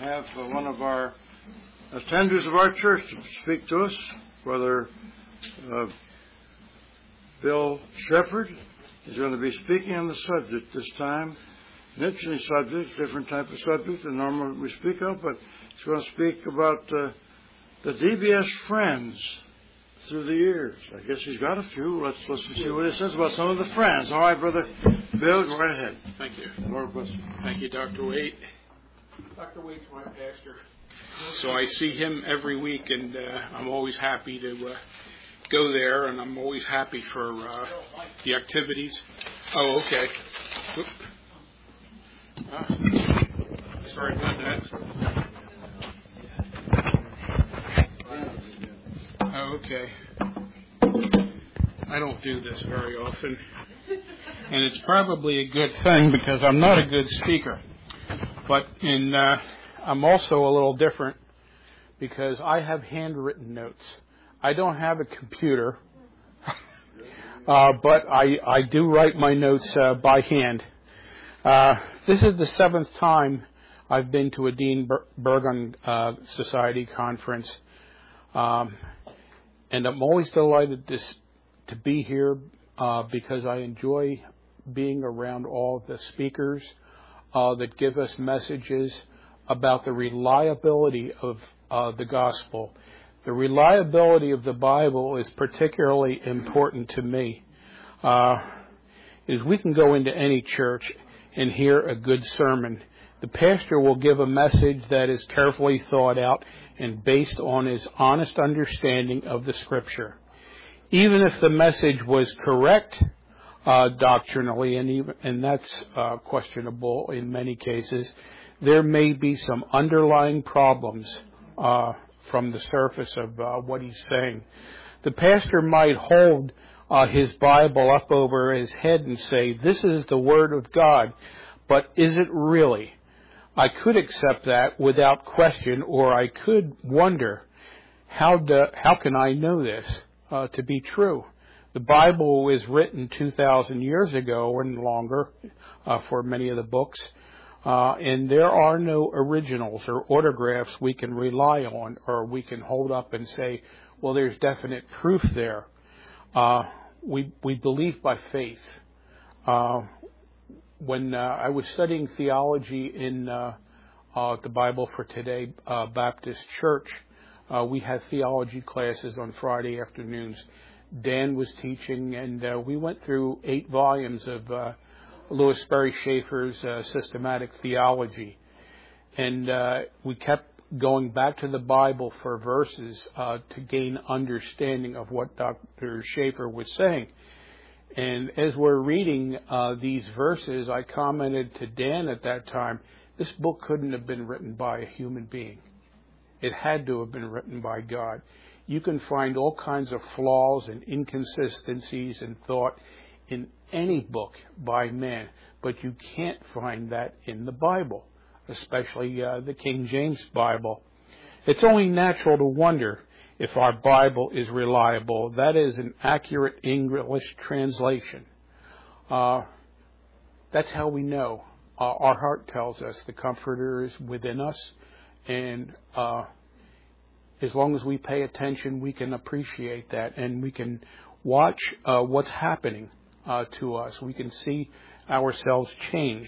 have one of our attenders of our church to speak to us, Brother Bill Shepherd. He's going to be speaking on the subject this time. An interesting subject, different type of subject than normally we speak of, but he's going to speak about the DBS friends through the years. I guess he's got a few. Let's see what it says about some of the friends. All right, Brother Bill, go right ahead. Thank you. Lord bless you. Thank you, Dr. Waite. Dr. Waite's my pastor, so I see him every week, and I'm always happy to go there, and I'm always happy for the activities. Oh, okay. Sorry about that. Oh, okay. I don't do this very often, and it's probably a good thing because I'm not a good speaker. But I'm also a little different because I have handwritten notes. I don't have a computer, but I do write my notes by hand. This is the 7th time I've been to a Dean Burgon Society conference, and I'm always delighted to be here because I enjoy being around all of the speakers that give us messages about the reliability of the gospel. The reliability of the Bible is particularly important to me. Is we can go into any church and hear a good sermon. The pastor will give a message that is carefully thought out and based on his honest understanding of the Scripture. Even if the message was correct doctrinally, and that's questionable in many cases, there may be some underlying problems from the surface of what he's saying. The pastor might hold his Bible up over his head and say, "This is the Word of God," but is it really? I could accept that without question, or I could wonder, how can I know this to be true? The Bible was written 2,000 years ago and longer for many of the books, and there are no originals or autographs we can rely on or we can hold up and say, well, there's definite proof there. We believe by faith. When I was studying theology in the Bible for Today Baptist Church, we had theology classes on Friday afternoons. Dan was teaching, and we went through 8 volumes of Louis Sperry Schaeffer's Systematic Theology. And we kept going back to the Bible for verses to gain understanding of what Dr. Schaeffer was saying. And as we're reading these verses, I commented to Dan at that time, this book couldn't have been written by a human being. It had to have been written by God. You can find all kinds of flaws and inconsistencies in thought in any book by man, but you can't find that in the Bible, especially the King James Bible. It's only natural to wonder if our Bible is reliable. That is an accurate English translation. That's how we know. Our heart tells us the Comforter is within us, and as long as we pay attention, we can appreciate that, and we can watch what's happening to us. We can see ourselves change.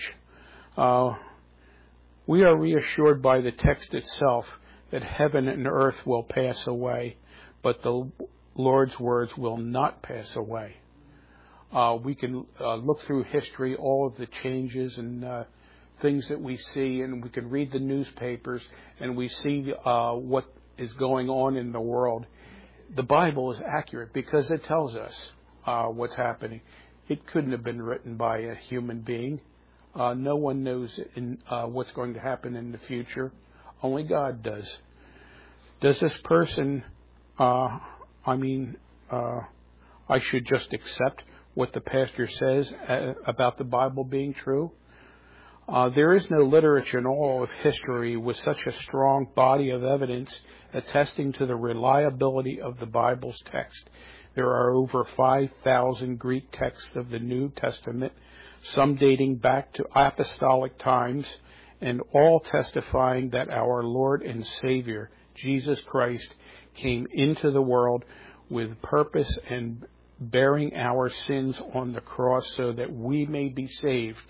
We are reassured by the text itself that heaven and earth will pass away, but the Lord's words will not pass away. We can look through history, all of the changes and things that we see, and we can read the newspapers, and we see what is going on in the world. The Bible is accurate because it tells us what's happening. It couldn't have been written by a human being. No one knows what's going to happen in the future. Only God does. Does this person, I should just accept what the pastor says about the Bible being true? There is no literature in all of history with such a strong body of evidence attesting to the reliability of the Bible's text. There are over 5,000 Greek texts of the New Testament, some dating back to apostolic times and all testifying that our Lord and Savior, Jesus Christ, came into the world with purpose and bearing our sins on the cross so that we may be saved.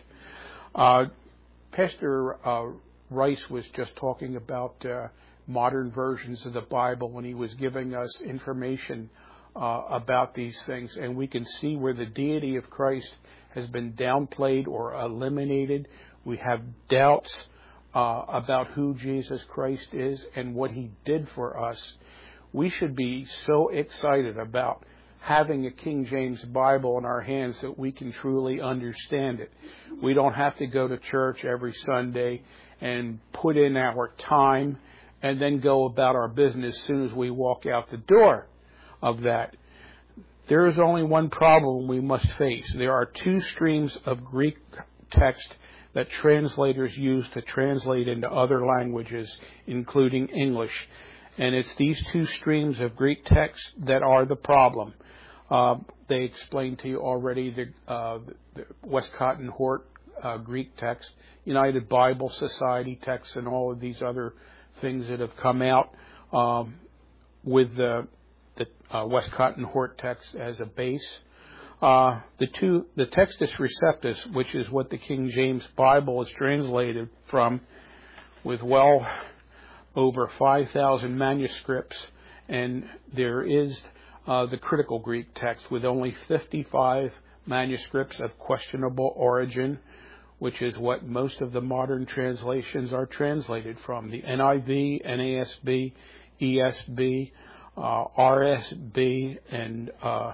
Pastor Rice was just talking about modern versions of the Bible when he was giving us information about these things, and we can see where the deity of Christ has been downplayed or eliminated. We have doubts about who Jesus Christ is and what he did for us. We should be so excited about having a King James Bible in our hands that we can truly understand it. We don't have to go to church every Sunday and put in our time and then go about our business as soon as we walk out the door of that. There is only one problem we must face. There are two streams of Greek text that translators use to translate into other languages, including English. And it's these two streams of Greek text that are the problem. They explained to you already the Westcott and Hort Greek text, United Bible Society text, and all of these other things that have come out with the Westcott and Hort text as a base. The Textus Receptus, which is what the King James Bible is translated from, with well over 5,000 manuscripts, and there is the critical Greek text with only 55 manuscripts of questionable origin, which is what most of the modern translations are translated from. The NIV, NASB, ESB, RSB, and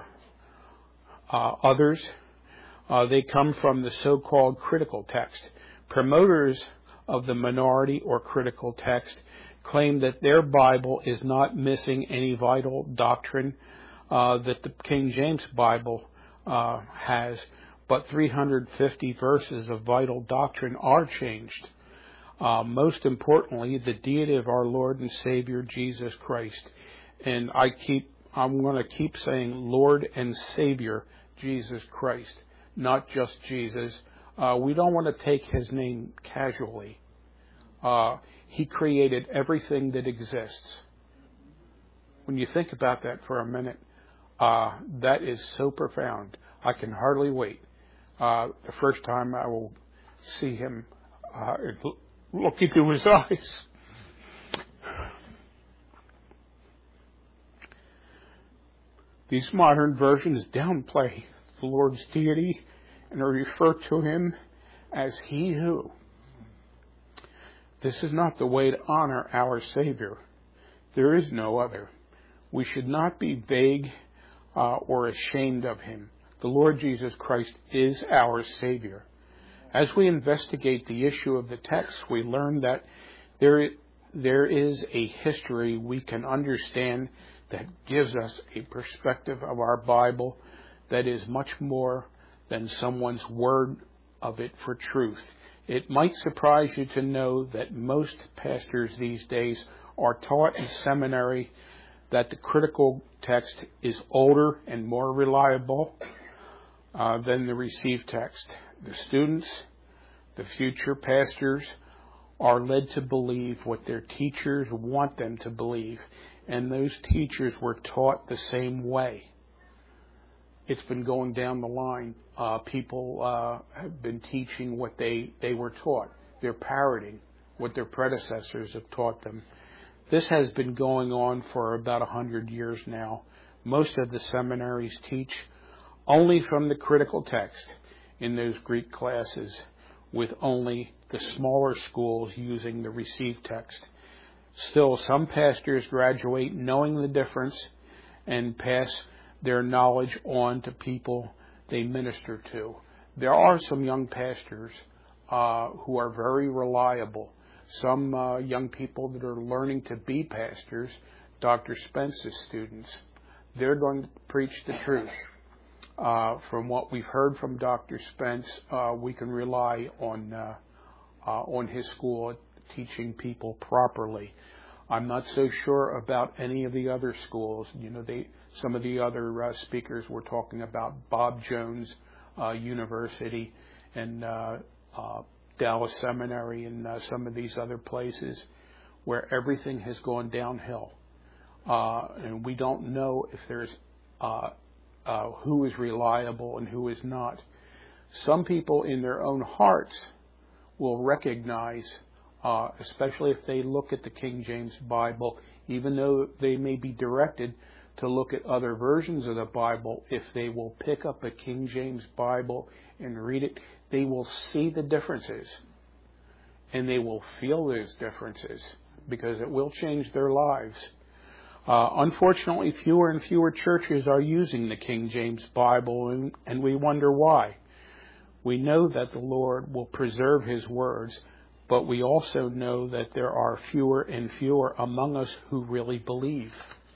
others. They come from the so-called critical text. Promoters of the minority or critical text claim that their Bible is not missing any vital doctrine that the King James Bible has, but 350 verses of vital doctrine are changed. Most importantly, the deity of our Lord and Savior Jesus Christ. And I'm going to keep saying Lord and Savior Jesus Christ, not just Jesus. We don't want to take his name casually. He created everything that exists. When you think about that for a minute, that is so profound. I can hardly wait. The first time I will see him look into his eyes. These modern versions downplay the Lord's deity and refer to him as he who. This is not the way to honor our Savior. There is no other. We should not be vague or ashamed of him. The Lord Jesus Christ is our Savior. As we investigate the issue of the text, we learn that there is a history we can understand that gives us a perspective of our Bible that is much more than someone's word of it for truth. It might surprise you to know that most pastors these days are taught in seminary that the critical text is older and more reliable than the received text. The students, the future pastors, are led to believe what their teachers want them to believe, and those teachers were taught the same way. It's been going down the line. People have been teaching what they were taught. They're parroting what their predecessors have taught them. This has been going on for about 100 years now. Most of the seminaries teach only from the critical text in those Greek classes, with only the smaller schools using the received text. Still, some pastors graduate knowing the difference and pass their knowledge on to people they minister to. There are some young pastors who are very reliable. Some young people that are learning to be pastors, Dr. Spence's students, they're going to preach the truth. From what we've heard from Dr. Spence, we can rely on his school teaching people properly. I'm not so sure about any of the other schools. Some of the other speakers were talking about Bob Jones University and Dallas Seminary and some of these other places where everything has gone downhill. And we don't know if there's who is reliable and who is not. Some people in their own hearts will recognize, especially if they look at the King James Bible, even though they may be directed to look at other versions of the Bible, if they will pick up a King James Bible and read it, they will see the differences and they will feel those differences because it will change their lives. Unfortunately, fewer and fewer churches are using the King James Bible, and we wonder why. We know that the Lord will preserve His words, but we also know that there are fewer and fewer among us who really believe.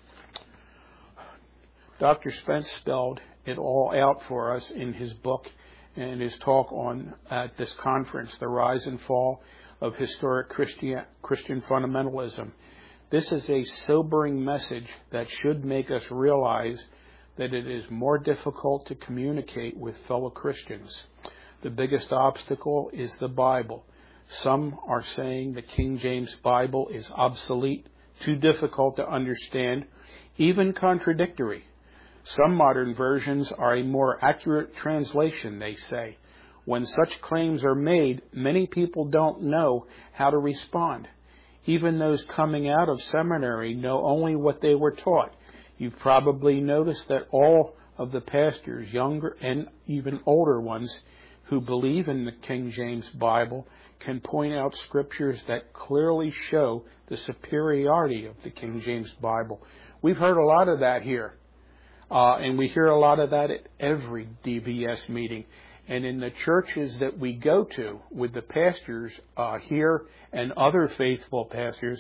Dr. Spence spelled it all out for us in his book and his talk at this conference, The Rise and Fall of Historic Christian Fundamentalism. This is a sobering message that should make us realize that it is more difficult to communicate with fellow Christians. The biggest obstacle is the Bible. Some are saying the King James Bible is obsolete, too difficult to understand, even contradictory. Some modern versions are a more accurate translation, they say. When such claims are made, many people don't know how to respond. Even those coming out of seminary know only what they were taught. You've probably noticed that all of the pastors, younger and even older ones, who believe in the King James Bible can point out scriptures that clearly show the superiority of the King James Bible. We've heard a lot of that here. And we hear a lot of that at every DBS meeting. And in the churches that we go to with the pastors here and other faithful pastors,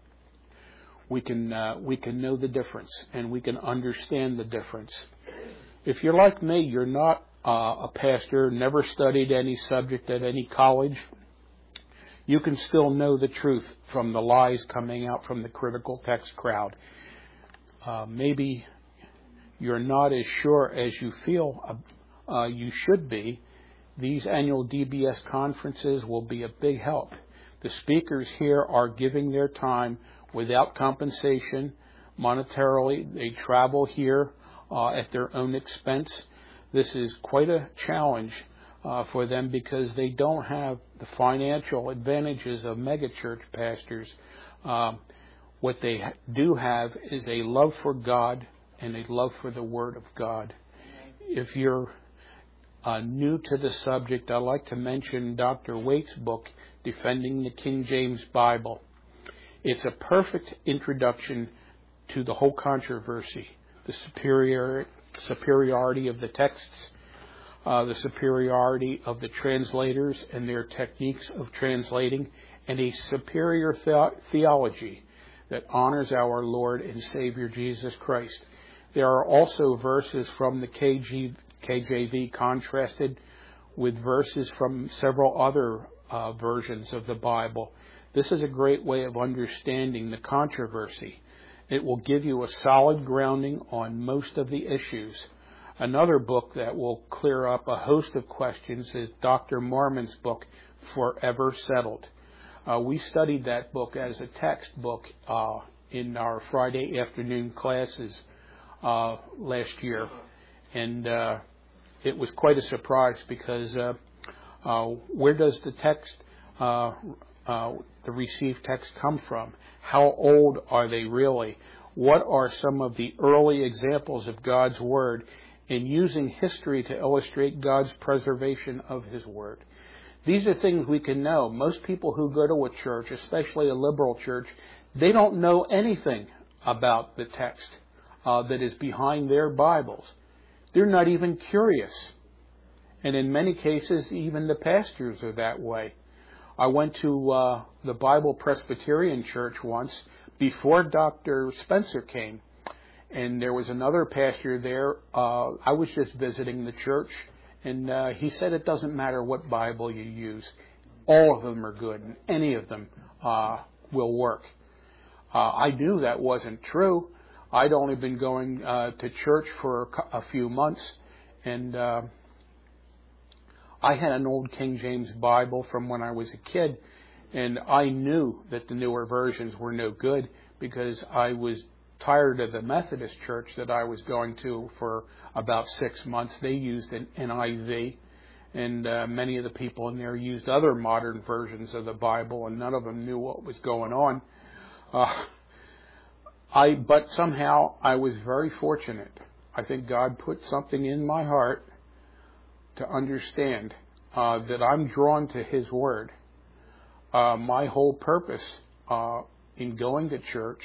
we can know the difference and we can understand the difference. If you're like me, you're not a pastor, never studied any subject at any college, you can still know the truth from the lies coming out from the critical text crowd. Maybe you're not as sure as you feel you should be. These annual DBS conferences will be a big help. The speakers here are giving their time without compensation monetarily. They travel here at their own expense. This is quite a challenge for them because they don't have the financial advantages of megachurch pastors. What they do have is a love for God and a love for the Word of God. If you're new to the subject, I'd like to mention Dr. Waite's book, Defending the King James Bible. It's a perfect introduction to the whole controversy, the superiority of the texts, the superiority of the translators and their techniques of translating, and a superior theology that honors our Lord and Savior Jesus Christ. There are also verses from the KJV contrasted with verses from several other versions of the Bible. This is a great way of understanding the controversy. It will give you a solid grounding on most of the issues. Another book that will clear up a host of questions is Dr. Mormon's book, Forever Settled. We studied that book as a textbook in our Friday afternoon classes last year, and it was quite a surprise because where does the text, the received text, come from? How old are they really? What are some of the early examples of God's Word in using history to illustrate God's preservation of His Word? These are things we can know. Most people who go to a church, especially a liberal church, they don't know anything about the text that is behind their Bibles. They're not even curious. And in many cases, even the pastors are that way. I went to the Bible Presbyterian Church once before Dr. Spencer came. And there was another pastor there. I was just visiting the church. And he said it doesn't matter what Bible you use. All of them are good. And any of them will work. I knew that wasn't true. I'd only been going to church for a few months. And I had an old King James Bible from when I was a kid, and I knew that the newer versions were no good because I was tired of the Methodist church that I was going to for about 6 months. They used an NIV, and many of the people in there used other modern versions of the Bible, and none of them knew what was going on. But somehow I was very fortunate. I think God put something in my heart to understand that I'm drawn to His Word. My whole purpose in going to church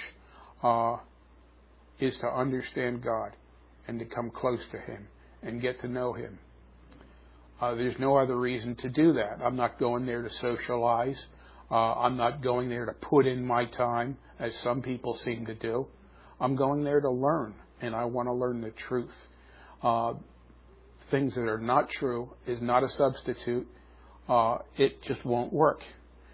is to understand God and to come close to Him and get to know Him. There's no other reason to do that. I'm not going there to socialize. I'm not going there to put in my time, as some people seem to do. I'm going there to learn, and I want to learn the truth. Things that are not true is not a substitute. It just won't work.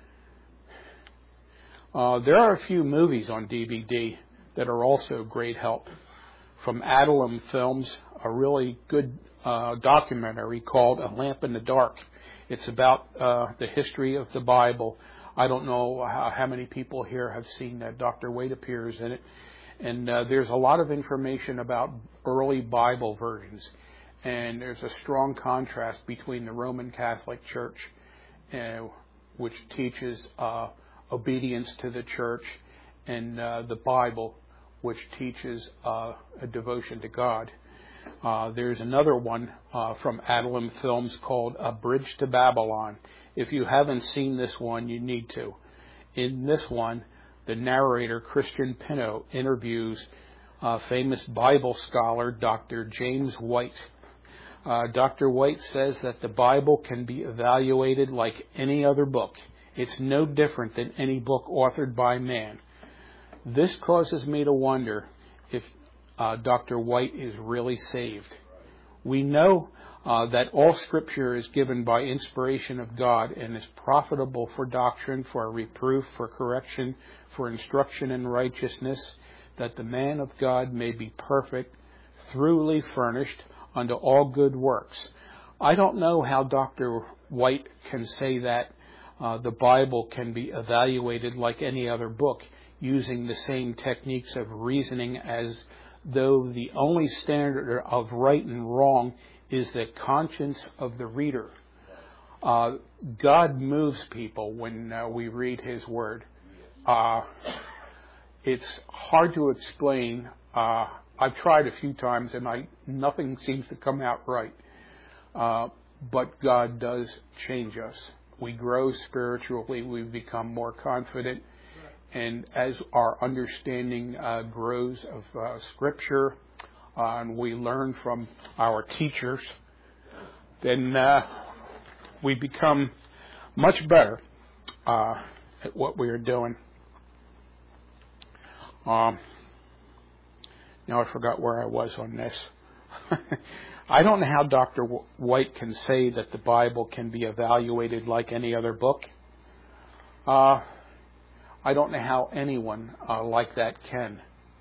There are a few movies on DVD that are also great help. From Adlum Films, a really good documentary called A Lamp in the Dark. It's about the history of the Bible. I don't know how many people here have seen that. Dr. Waite appears in it. And there's a lot of information about early Bible versions. And there's a strong contrast between the Roman Catholic Church, which teaches obedience to the church, and the Bible, which teaches a devotion to God. There's another one from Adlum Films called A Bridge to Babylon. If you haven't seen this one, you need to. In this one, the narrator, Christian Pinot, interviews famous Bible scholar Dr. James White. Dr. White says that the Bible can be evaluated like any other book. It's no different than any book authored by man. This causes me to wonder if Dr. White is really saved. We know that all Scripture is given by inspiration of God and is profitable for doctrine, for reproof, for correction, for instruction in righteousness, that the man of God may be perfect, thoroughly furnished unto all good works. I don't know how Dr. White can say that the Bible can be evaluated like any other book, using the same techniques of reasoning as though the only standard of right and wrong is the conscience of the reader. God moves people when we read His Word. It's hard to explain. I've tried a few times and nothing seems to come out right. But God does change us. We grow spiritually. We become more confident. And as our understanding grows of Scripture, and we learn from our teachers, then we become much better at what we are doing. Now I forgot where I was on this. I don't know how Dr. White can say that the Bible can be evaluated like any other book. I don't know how anyone like that can.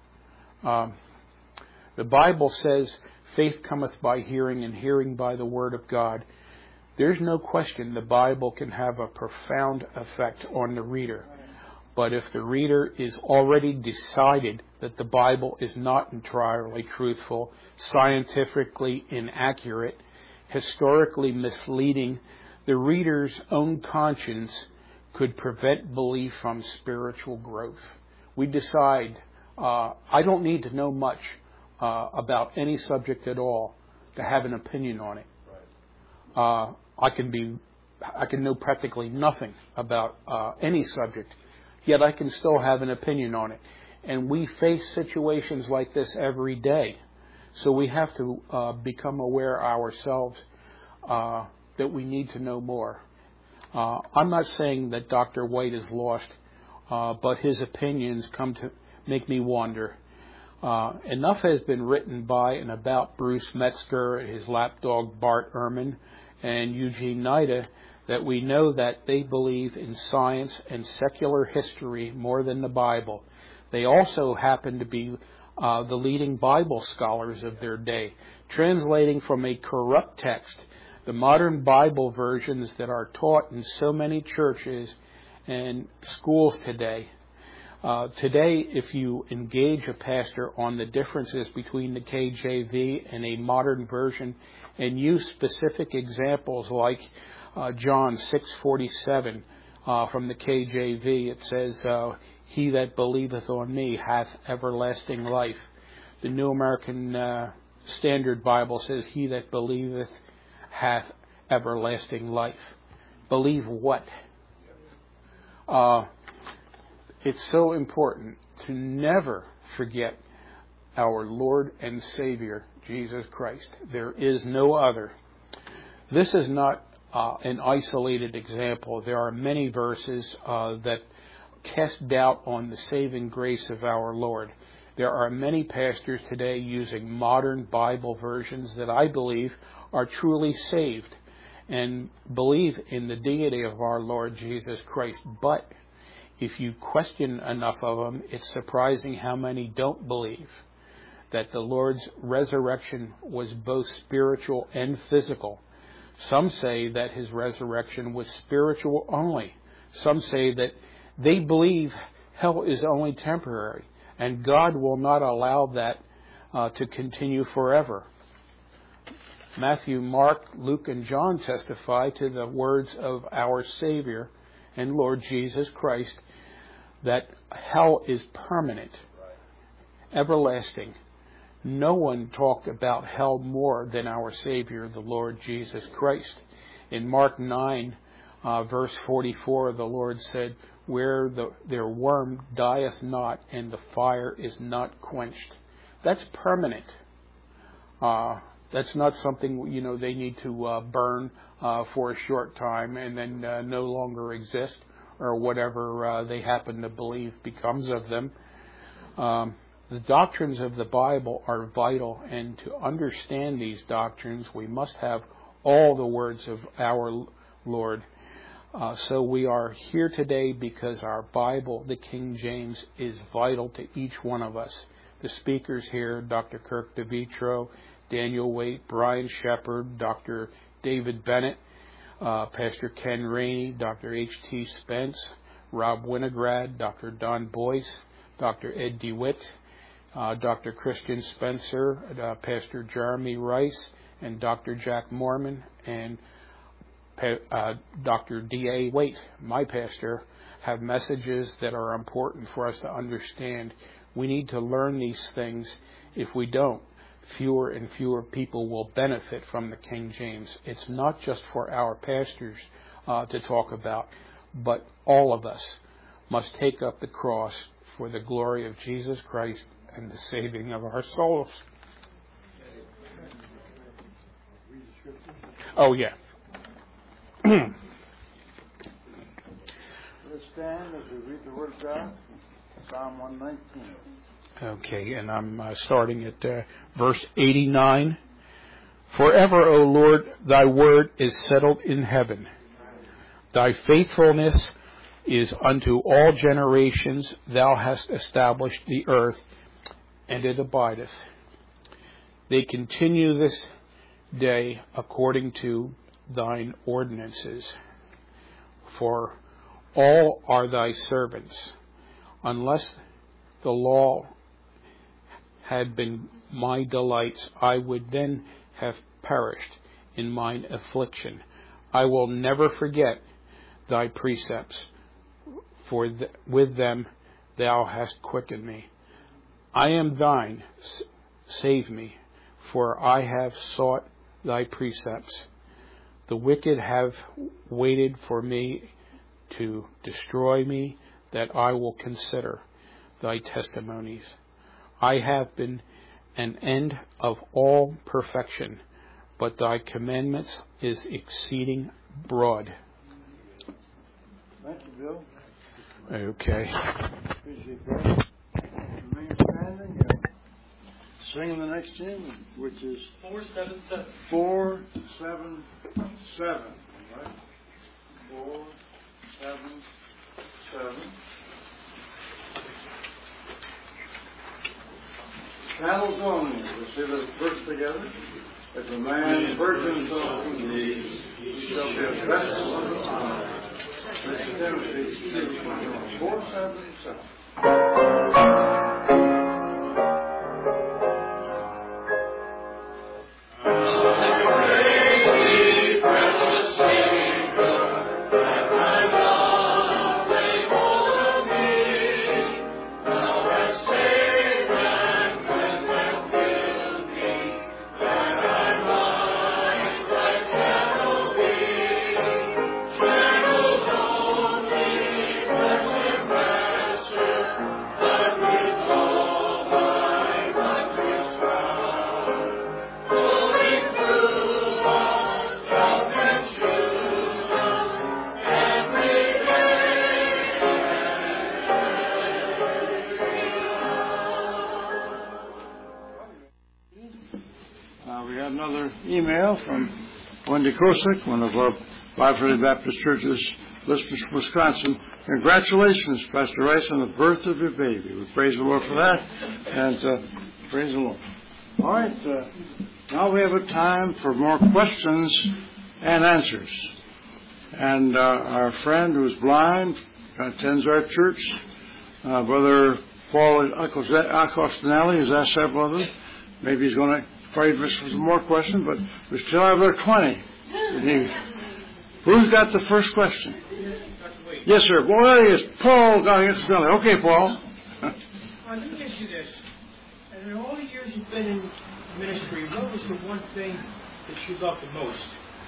The Bible says, faith cometh by hearing, and hearing by the Word of God. There's no question the Bible can have a profound effect on the reader. But if the reader is already decided that the Bible is not entirely truthful, scientifically inaccurate, historically misleading, the reader's own conscience could prevent belief from spiritual growth. We decide, I don't need to know much about any subject at all to have an opinion on it. I can know practically nothing about any subject, yet I can still have an opinion on it. And we face situations like this every day. So we have to become aware ourselves that we need to know more. I'm not saying that Dr. White is lost, but his opinions come to make me wonder. Enough has been written by and about Bruce Metzger, his lapdog Bart Ehrman, and Eugene Nida that we know that they believe in science and secular history more than the Bible. They also happen to be the leading Bible scholars of their day, translating from a corrupt text The modern Bible versions that are taught in so many churches and schools today, if you engage a pastor on the differences between the KJV and a modern version and use specific examples like John 6:47 from the KJV, it says, "He that believeth on me hath everlasting life." The New American Standard Bible says, "He that believeth hath everlasting life." Believe what? It's so important to never forget our Lord and Savior, Jesus Christ. There is no other. This is not an isolated example. There are many verses that cast doubt on the saving grace of our Lord. There are many pastors today using modern Bible versions that I believe are truly saved and believe in the deity of our Lord Jesus Christ. But if you question enough of them, it's surprising how many don't believe that the Lord's resurrection was both spiritual and physical. Some say that his resurrection was spiritual only. Some say that they believe hell is only temporary, and God will not allow that to continue forever. Matthew, Mark, Luke, and John testify to the words of our Savior and Lord Jesus Christ that hell is permanent, everlasting. No one talked about hell more than our Savior, the Lord Jesus Christ. In Mark 9, verse 44, the Lord said, "Where their worm dieth not, and the fire is not quenched." That's permanent. That's not something, they need to burn for a short time and then no longer exist, or whatever they happen to believe becomes of them. The doctrines of the Bible are vital, and to understand these doctrines, we must have all the words of our Lord. So we are here today because our Bible, the King James, is vital to each one of us. The speakers here, Dr. Kirk DeVitro, Daniel Waite, Brian Shepard, Dr. David Bennett, Pastor Ken Rainey, Dr. H.T. Spence, Rob Winograd, Dr. Don Boyce, Dr. Ed DeWitt, Dr. Christian Spencer, Pastor Jeremy Rice, and Dr. Jack Mormon, and Dr. D.A. Waite, my pastor, have messages that are important for us to understand. We need to learn these things. If we don't, fewer and fewer people will benefit from the King James. It's not just for our pastors to talk about, but all of us must take up the cross for the glory of Jesus Christ and the saving of our souls. Oh, yeah. Let's stand as we read the Word of God, Psalm 119. Okay, and I'm starting at verse 89. "Forever, O Lord, thy word is settled in heaven. Thy faithfulness is unto all generations. Thou hast established the earth, and it abideth. They continue this day according to thine ordinances. For all are thy servants. Unless the law had been my delights, I would then have perished in mine affliction. I will never forget thy precepts, for with them thou hast quickened me. I am thine, save me, for I have sought thy precepts. The wicked have waited for me to destroy me, that I will consider thy testimonies. I have been an end of all perfection, but thy commandments is exceeding broad." Thank you, Bill. Okay. Appreciate that. Remain standing and sing the next hymn, which is 477. 477. All right? 477. Candles on. Let's say the verse together. If a man virgins of thee, he shall be a vessel of honor. 2 Timothy 2:21. 4:7. We had another email from Wendy Kosick, one of our Bible Free Baptist churches, listeners from Wisconsin. Congratulations, Pastor Rice, on the birth of your baby. We praise the Lord for that, and praise the Lord. All right, now we have a time for more questions and answers. And our friend who's blind attends our church, Brother Paul Acostinelli, has asked several others. Maybe he's going to pray for some more questions, but we still have about 20. Who's got the first question? Yes, sir. Well, there he is. Paul Acostinelli. Okay, Paul. Let me ask you this. And in all the years you've been in ministry, what was the one thing that you loved the most?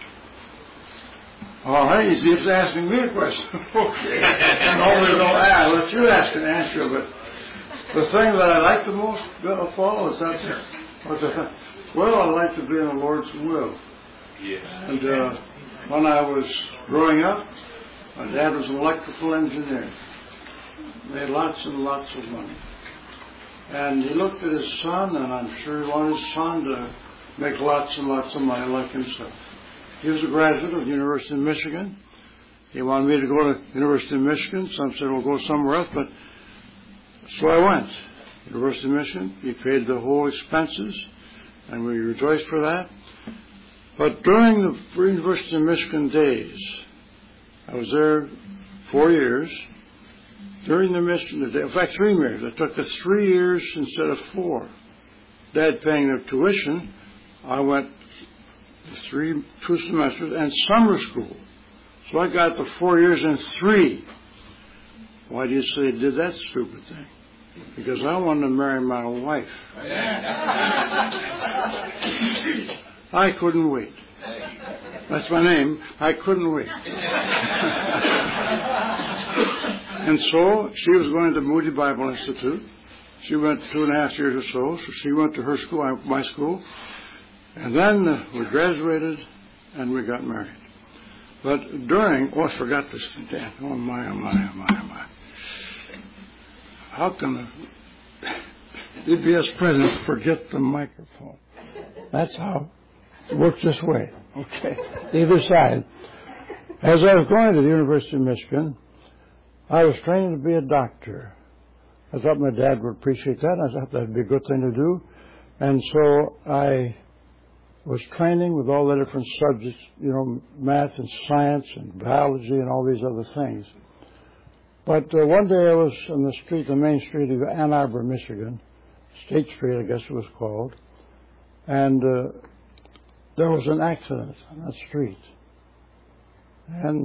All right, he's just asking me a question. Okay. Normally don't ask. Let you ask and answer, but the thing that I like the most, Paul, is that well, I like to be in the Lord's will. Yes. And when I was growing up, my dad was an electrical engineer. Made lots and lots of money. And he looked at his son, and I'm sure he wanted his son to make lots and lots of money like himself. He was a graduate of the University of Michigan. He wanted me to go to the University of Michigan. Some said, we'll go somewhere else. But so I went. University of Michigan. He paid the whole expenses, and we rejoiced for that. But during the University of Michigan days, I was there 4 years. During the Michigan, in fact, 3 years. I took the 3 years instead of 4. Dad paying the tuition. I went 2 semesters and summer school. So I got the 4 years in 3. Why do you say I did that stupid thing? Because I wanted to marry my wife. I couldn't wait. That's my name. I couldn't wait. And so she was going to Moody Bible Institute. She went 2.5 years or so. So she went to her school, my school. And then we graduated and we got married. But I forgot this thing, Dan. Oh my. How can the DBS president forget the microphone? That's how it works this way. Okay. Either side. As I was going to the University of Michigan, I was training to be a doctor. I thought my dad would appreciate that. I thought that would be a good thing to do. And so I was training with all the different subjects, math and science and biology and all these other things. But one day I was on the main street of Ann Arbor, Michigan, State Street, I guess it was called, and there was an accident on that street. And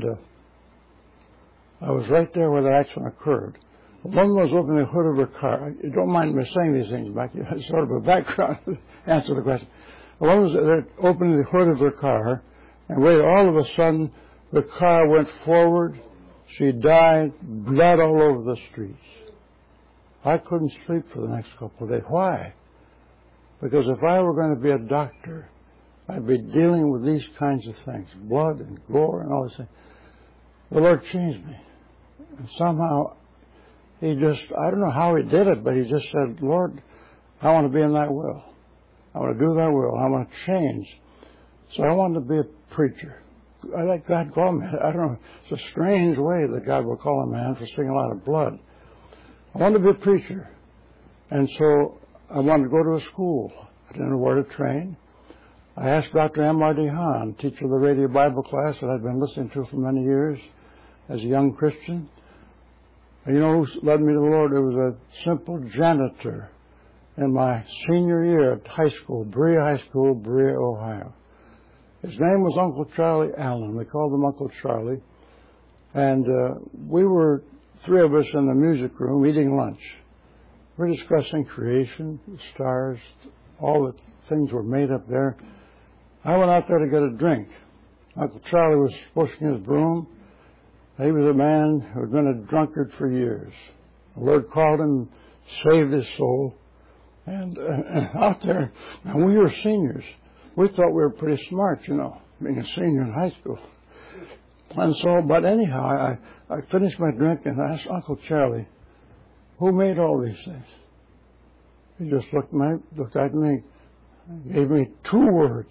I was right there where the accident occurred. A woman was opening the hood of her car. You don't mind me saying these things, Mike. It's sort of a background to answer the question. A woman was opening the hood of her car, and all of a sudden, the car went forward. She died, blood all over the streets. I couldn't sleep for the next couple of days. Why? Because if I were going to be a doctor, I'd be dealing with these kinds of things, blood and gore and all this thing. The Lord changed me. And somehow, I don't know how he did it, but he just said, Lord, I want to be in thy will. I want to do thy will. I want to change. So I wanted to be a preacher. I like God called me. I don't know. It's a strange way that God will call a man for seeing a lot of blood. I wanted to be a preacher. And so I wanted to go to a school. I didn't know where to train. I asked Dr. M.R.D. Hahn, teacher of the radio Bible class that I'd been listening to for many years as a young Christian. And you know who led me to the Lord? It was a simple janitor in my senior year at high school, Berea High School, Berea, Ohio. His name was Uncle Charlie Allen. We called him Uncle Charlie. And we were three of us in the music room eating lunch. We're discussing creation, the stars, all the things were made up there. I went out there to get a drink. Uncle Charlie was pushing his broom. He was a man who had been a drunkard for years. The Lord called him, saved his soul. And out there, now we were seniors. We thought we were pretty smart, you know, being a senior in high school. And so, but anyhow, I finished my drink and I asked Uncle Charlie, who made all these things? He just looked at me, gave me 2 words.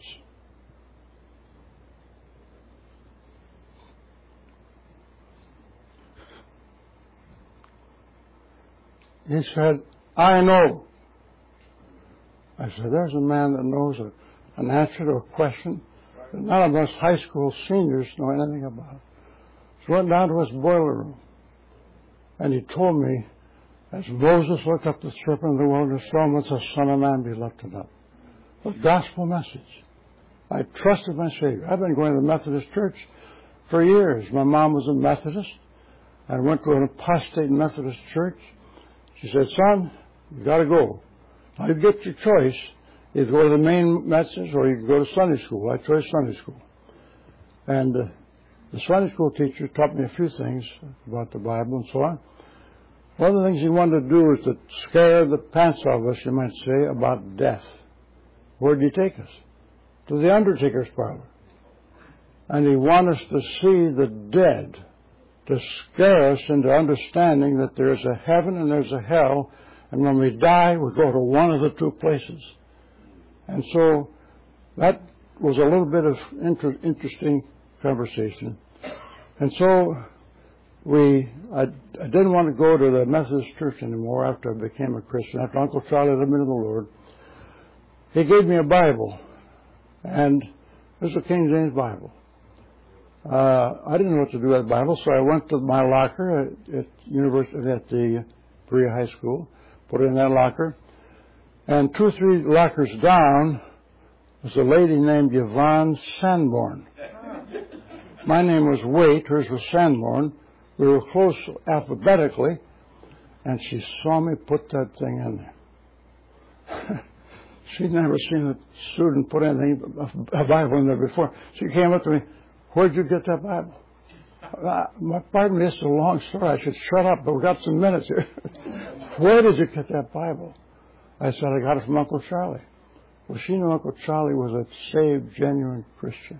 He said, I know. I said, there's a man that knows an answer to a question that none of us high school seniors know anything about. So I went down to his boiler room, and he told me, as Moses looked up the serpent in the wilderness, so must the Son of Man be lifted up. The gospel message. I trusted my Savior. I've been going to the Methodist church for years. My mom was a Methodist. I went to an apostate Methodist church. She said, son, you got to go. Now you get your choice. Either go to the main message or you can go to Sunday school. I chose Sunday school. And the Sunday school teacher taught me a few things about the Bible and so on. One of the things he wanted to do was to scare the pants off us, you might say, about death. Where did he take us? To the undertaker's parlor. And he wanted us to see the dead, to scare us into understanding that there's a heaven and there's a hell, and when we die, we go to one of the 2 places. And so that was a little bit of interesting conversation. And so I didn't want to go to the Methodist church anymore after I became a Christian, after Uncle Charlie led me to the Lord. He gave me a Bible, and it was a King James Bible. I didn't know what to do with the Bible, so I went to my locker at the Berea High School, put it in that locker, and 2 or 3 lockers down was a lady named Yvonne Sanborn. My name was Waite, hers was Sanborn. We were close alphabetically, and she saw me put that thing in there. She'd never seen a student put a Bible in there before. She came up to me, where'd you get that Bible? Pardon me, this is a long story. I should shut up, but we've got some minutes here. Where did you get that Bible? I said, I got it from Uncle Charlie. Well, she knew Uncle Charlie was a saved, genuine Christian.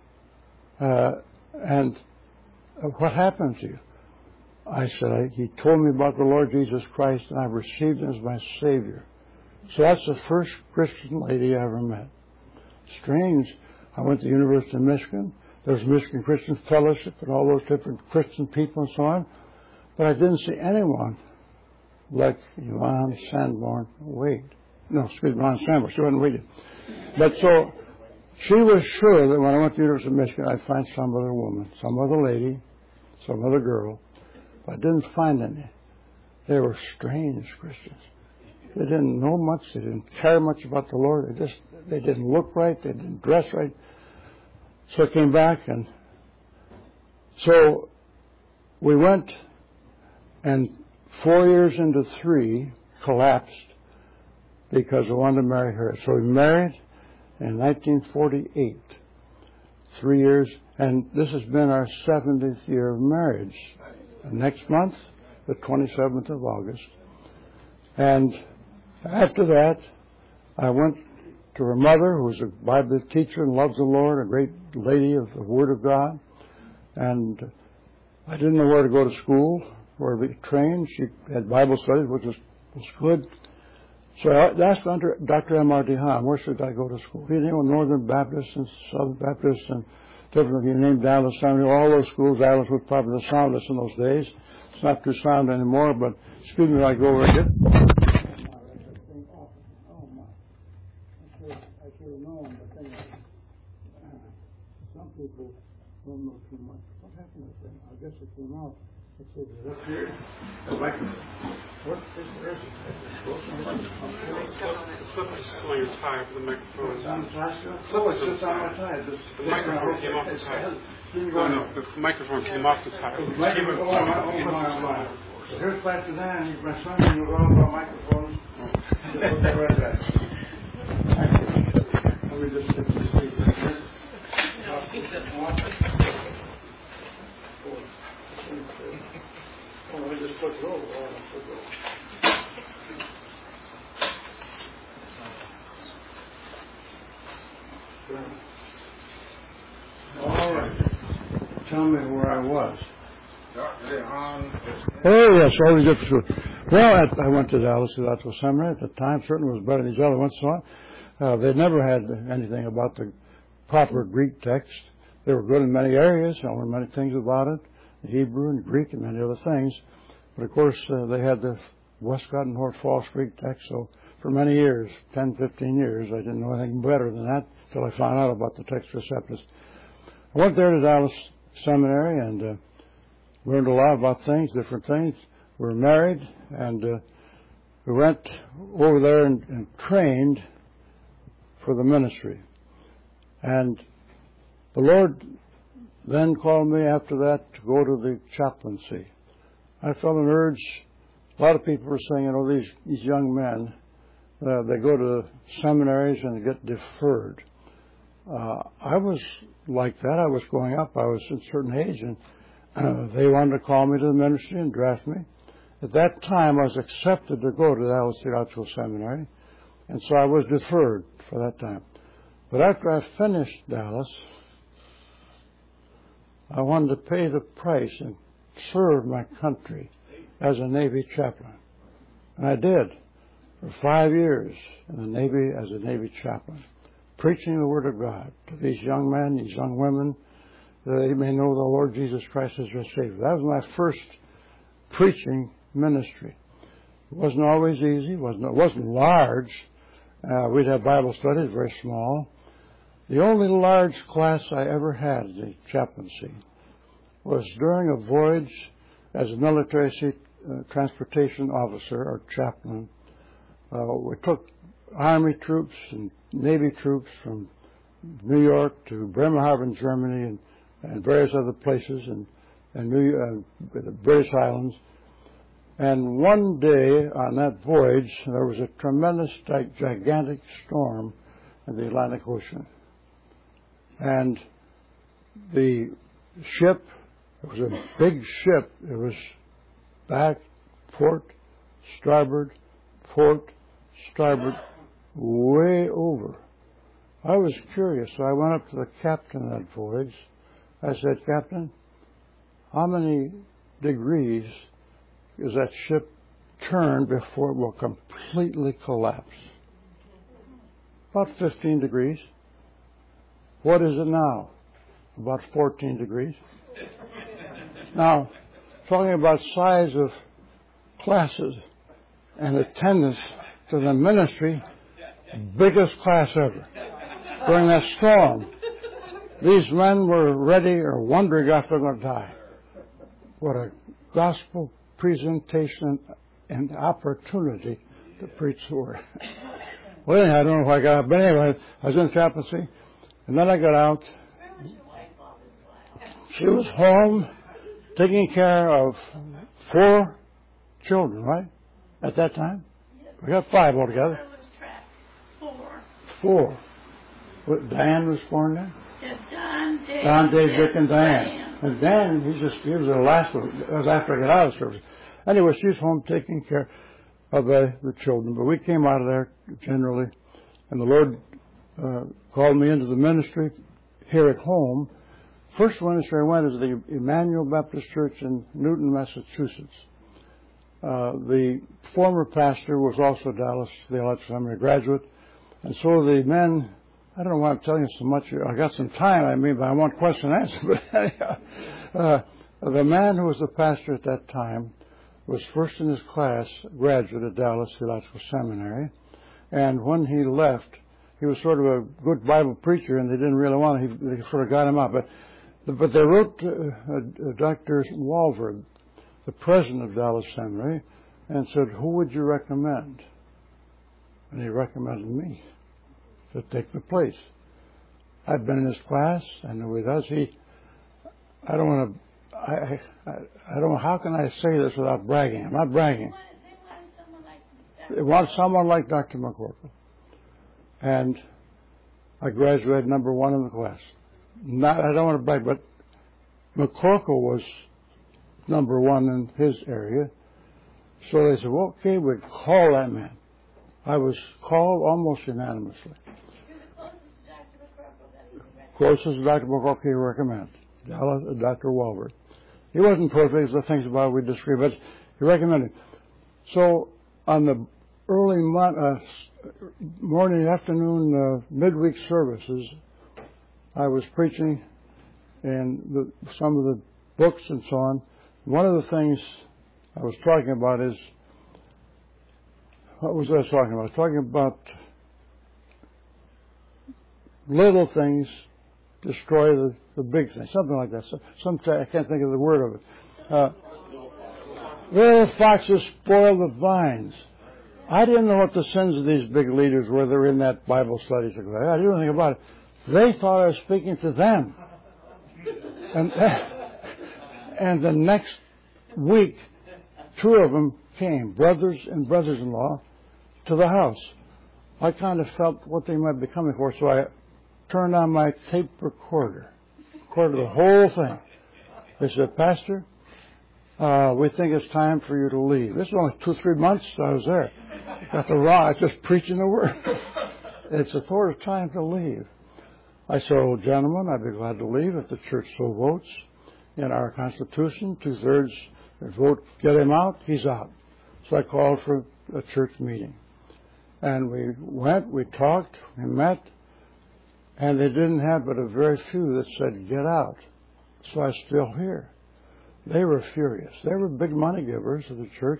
And what happened to you? I said, he told me about the Lord Jesus Christ, and I've received him as my Savior. So that's the first Christian lady I ever met. Strange. I went to the University of Michigan. There's Michigan Christian Fellowship and all those different Christian people and so on. But I didn't see anyone like Yvonne Sanborn Wade. No, excuse me, Yvonne Sanborn. She wasn't waiting. But so she was sure that when I went to the University of Michigan, I'd find some other woman, some other lady, some other girl. But I didn't find any. They were strange Christians. They didn't know much. They didn't care much about the Lord. They didn't look right. They didn't dress right. So I came back, and so we went, and 4 years into 3 collapsed because I wanted to marry her. So we married in 1948, 3 years, and this has been our 70th year of marriage. And next month, the 27th of August. And after that, I went to her mother, who was a Bible teacher and loves the Lord, a great lady of the Word of God. And I didn't know where to go to school, where to be trained. She had Bible studies, which was good. So I asked Dr. M.R.D. Hahn, where should I go to school? He knew Northern Baptist and Southern Baptist and different, he named Dallas Seminary, all those schools. Dallas was probably the soundest in those days. It's not too sound anymore, but excuse me, I go over here. I should have known, but anyway. people don't know too much. What happened to that thing? I guess it came out. Let's see, is that here? The microphone. What is there? Flip this on your tie for the microphone. It's on the tie still? Flip It's just on my tie. The microphone came off the tie. No, the microphone came off the tie. So here's Pastor Dan. My son knows all about microphones. Just put that right back. Thank you. Let me just get this piece right here. Oh, let me just put it over. All right. Tell me where I was. Oh, yes, always good for school. Well, I went to Dallas Theological Seminary at the time. Certainly was better than these other ones. So they never had anything about the proper Greek text. They were good in many areas. I learned many things about it, Hebrew and Greek and many other things. But, of course, they had the Westcott and North Falls Greek text. So for many years, 10, 15 years, I didn't know anything better than that until I found out about the Textus Receptus. I went there to Dallas Seminary and learned a lot about things, different things. We were married, and we went over there and trained for the ministry. And the Lord then called me after that to go to the chaplaincy. I felt an urge. A lot of people were saying, these young men, they go to seminaries and they get deferred. I was like that. I was growing up. I was at a certain age, and they wanted to call me to the ministry and draft me. At that time, I was accepted to go to the Dallas Theological Seminary, and so I was deferred for that time. But after I finished Dallas, I wanted to pay the price and serve my country as a Navy chaplain. And I did for 5 years in the Navy as a Navy chaplain, preaching the Word of God to these young men, these young women, that they may know the Lord Jesus Christ as their Savior. That was my first preaching ministry. It wasn't always easy. It wasn't large. We'd have Bible studies, very small. The only large class I ever had in the chaplaincy was during a voyage as a military transportation officer or chaplain. We took Army troops and Navy troops from New York to Bremerhaven, Germany, and various other places, and the British Islands. And one day on that voyage, there was a tremendous, gigantic storm in the Atlantic Ocean. And the ship, it was a big ship. It was back, port, starboard, way over. I was curious, so I went up to the captain of that voyage. I said, Captain, how many degrees is that ship turned before it will completely collapse? About 15 degrees. What is it now? About 14 degrees. Now, talking about size of classes and attendance to the ministry, biggest class ever. During that storm, these men were ready or wondering if they're going to die. What a gospel presentation and opportunity to preach the Word. Well, anyhow, I don't know if I got out, but anyway, I was in chaplaincy, and then I got out. She was home taking care of 4 children, right? At that time? We got 5 altogether. 4. Diane was born then? Don, Dave, Dick, and Diane. And Dan, he was the last one. It was after I got out of service. Anyway, she's home taking care of the children. But we came out of there generally, and the Lord called me into the ministry here at home. First ministry I went is the Emmanuel Baptist Church in Newton, Massachusetts. The former pastor was also a Dallas Theological Seminary graduate, and so the men, I don't know why I'm telling you so much. I got some time, but I want question and answer. But anyhow, the man who was the pastor at that time was first in his class, graduate at Dallas Theological Seminary, and when he left, he was sort of a good Bible preacher, and they didn't really want him. They sort of got him out. But they wrote Dr. Walvoord, the president of Dallas Seminary, and said, "Who would you recommend?" And he recommended me to take the place. I've been in his class. I know he does. I don't want to. I don't know. How can I say this without bragging? I'm not bragging. They want someone like Dr. McCorkle. And I graduated number 1 in the class. I don't want to brag, but McCorkle was number 1 in his area. So they said, well, okay, we'll call that man. I was called almost unanimously. Closest to Dr. McCorkle he recommended, Dr. Walvoord. He wasn't perfect. There's things about it we disagree, but he recommended. So on the early morning, afternoon, midweek services, I was preaching in some of the books and so on. One of the things I was talking about is, what was I talking about? I was talking about little things destroy the big things, something like that. I can't think of the word of it. Little foxes spoil the vines. I didn't know what the sins of these big leaders were that were in that Bible study. I didn't know anything about it. They thought I was speaking to them. And the next week, 2 of them came, brothers and brothers-in-law, to the house. I kind of felt what they might be coming for, so I turned on my tape recorder, recorded the whole thing. They said, "Pastor, we think it's time for you to leave." This was only 2-3 months I was there. Got the wrong, I was just preaching the word. It's a sort of time to leave. I said, "Oh, gentlemen, I'd be glad to leave if the church so votes. In our Constitution, 2/3 vote, get him out, he's out." So I called for a church meeting. And we went, we talked, we met, and they didn't have but a very few that said, "Get out." So I'm still here. They were furious. They were big money givers of the church.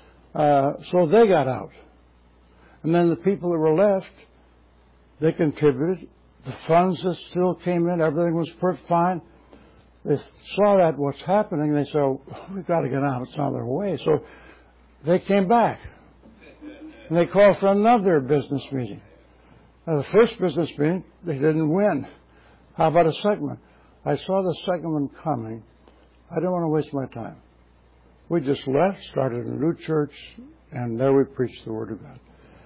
So they got out. And then the people that were left, they contributed. The funds that still came in, everything was perfect, fine. They saw that what's happening. They said, "Oh, we've got to get out. It's on their way." So they came back. And they called for another business meeting. Now, the first business meeting, they didn't win. How about a second one? I saw the second one coming. I didn't want to waste my time. We just left, started a new church, and there we preached the Word of God.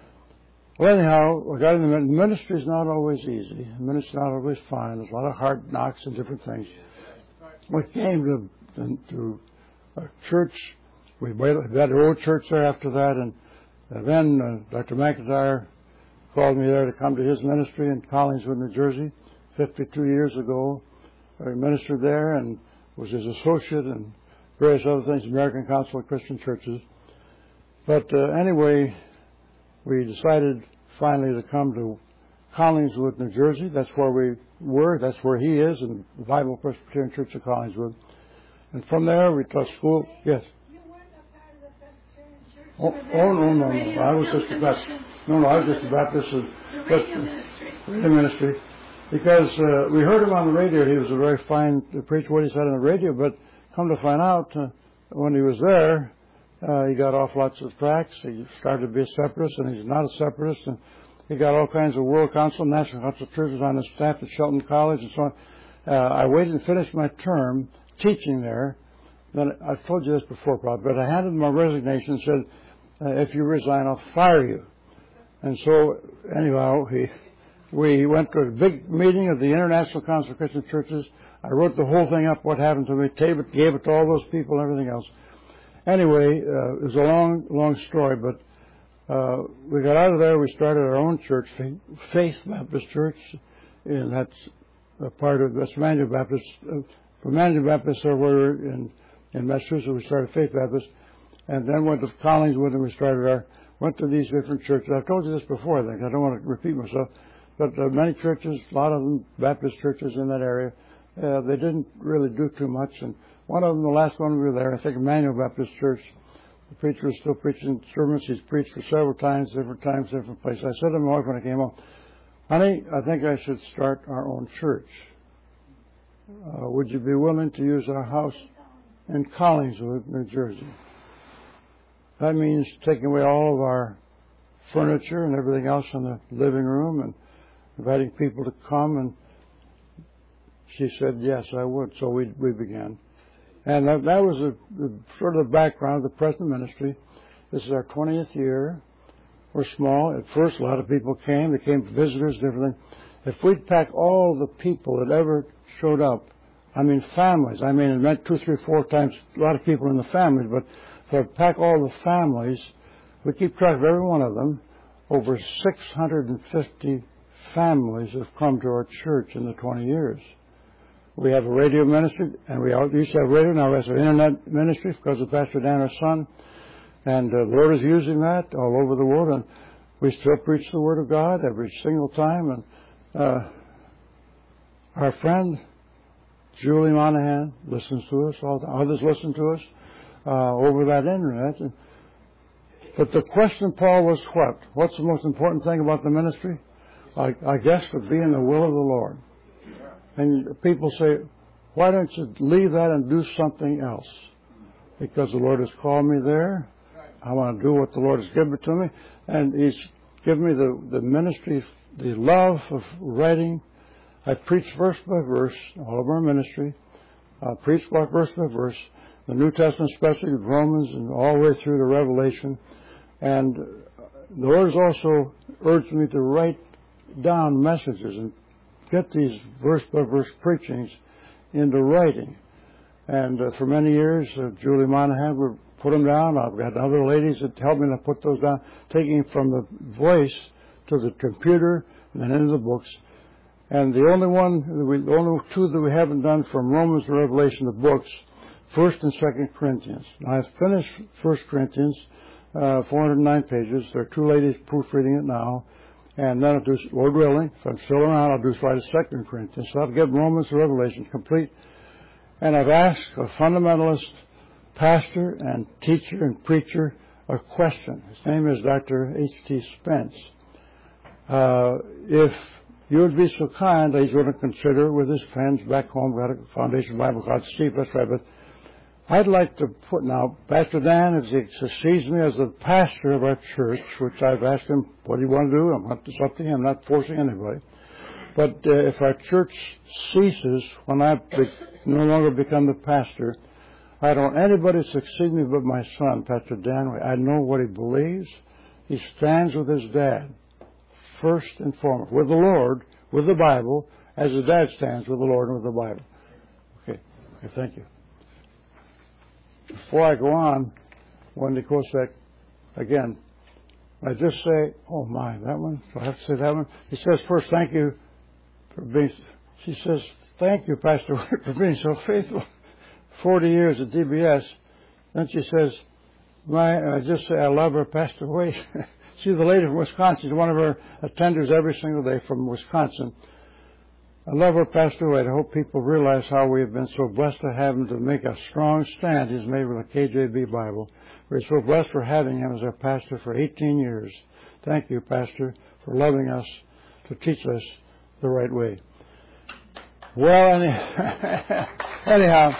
Well, anyhow, we got in the ministry is not always easy. The ministry is not always fine. There's a lot of hard knocks and different things. We came to a church. We had our old church there after that, and then Dr. McIntyre called me there to come to his ministry in Collingswood, New Jersey, 52 years ago. I ministered there and was his associate and various other things, American Council of Christian Churches. But anyway, we decided finally to come to Collingswood, New Jersey. That's where we were. That's where he is, in the Bible Presbyterian Church of Collingswood. And from there, we taught school. Yes. You weren't a part of the Presbyterian Church? No. I was just a Baptist. No, I was just a Baptist. Radio ministry. Because we heard him on the radio. He was a very fine preacher, what he said on the radio. But come to find out, when he was there, he got off lots of tracts. He started to be a separatist, and he's not a separatist. And he got all kinds of World Council, National Council of Churches on his staff at Shelton College and so on. I waited and finished my term teaching there. Then I've told you this before, probably, but I handed him my resignation and said, "If you resign, I'll fire you." And so, anyhow, we went to a big meeting of the International Council of Christian Churches. I wrote the whole thing up, what happened to me, gave it to all those people and everything else. Anyway, it was a long story, but we got out of there. We started our own church, Faith Baptist Church, and that's a part of West Manuel Baptist. From Manuel Baptist, over in Massachusetts, we started Faith Baptist, and then went to Collingswood, and went to these different churches. I've told you this before, I think. I don't want to repeat myself, but many churches, a lot of them Baptist churches in that area, they didn't really do too much. And one of them, the last one we were there, I think Emmanuel Baptist Church, the preacher was still preaching sermons. He's preached for several times, different places. I said to my wife when I came home, honey, I think I should start our own church. Would you be willing to use our house in Collingswood, New Jersey? That means taking away all of our furniture and everything else in the living room and inviting people to come. And she said, yes, I would. So we began. And that was sort of the background of the present ministry. This is our 20th year. We're small. At first, a lot of people came. They came visitors and everything. If we'd pack all the people that ever showed up, I mean families, it meant 2, 3, 4 times a lot of people in the families, but if I pack all the families, we keep track of every one of them. Over 650 families have come to our church in the 20 years. We have a radio ministry, and we used to have radio, now we have an internet ministry because of Pastor Dan, our son. And the Lord is using that all over the world, and we still preach the Word of God every single time. And our friend Julie Monahan listens to us, others listen to us over that internet. But the question, Paul, was what? What's the most important thing about the ministry? I guess to be in the will of the Lord. And people say, why don't you leave that and do something else? Because the Lord has called me there. I want to do what the Lord has given to me. And He's given me the ministry, the love of writing. I preach verse by verse, all of our ministry. I preach verse by verse. The New Testament, especially Romans, and all the way through to Revelation. And the Lord has also urged me to write down messages and get these verse by verse preachings into writing. And for many years, Julie Monahan would put them down. I've got other ladies that help me to put those down, taking from the voice to the computer and then into the books. And the only two that we haven't done from Romans to Revelation, the books, 1st and 2nd Corinthians. Now, I've finished 1st Corinthians, 409 pages. There are 2 ladies proofreading it now. And then I'll do, Lord willing, if I'm still around, I'll do right as 2nd Corinthians. So I'll get Romans to Revelation complete. And I've asked a fundamentalist pastor and teacher and preacher a question. His name is Dr. H.T. Spence. If you would be so kind, he's going to consider with his friends back home, got a Foundation Bible College, Steve, that's right, but I'd like to put now, Pastor Dan, if he succeeds me as the pastor of our church, which I've asked him, what do you want to do? It's up to him, I'm not forcing anybody. But if our church ceases when I no longer become the pastor, I don't want anybody to succeed me but my son, Pastor Dan. I know what he believes. He stands with his dad, first and foremost, with the Lord, with the Bible, as his dad stands with the Lord and with the Bible. Okay, thank you. Before I go on, when he quotes that again, I just say, oh my, that one? Do I have to say that one? He says, first, thank you for being, she says, thank you, Pastor, for being so faithful. 40 years at DBS. Then she says, I just say, I love her, Pastor Wade. She's the lady from Wisconsin. She's one of our attenders every single day from Wisconsin. I love her, Pastor Wade. I hope people realize how we have been so blessed to have him to make a strong stand he's made with the KJV Bible. We're so blessed for having him as our pastor for 18 years. Thank you, Pastor, for loving us, to teach us the right way. Well, anyhow,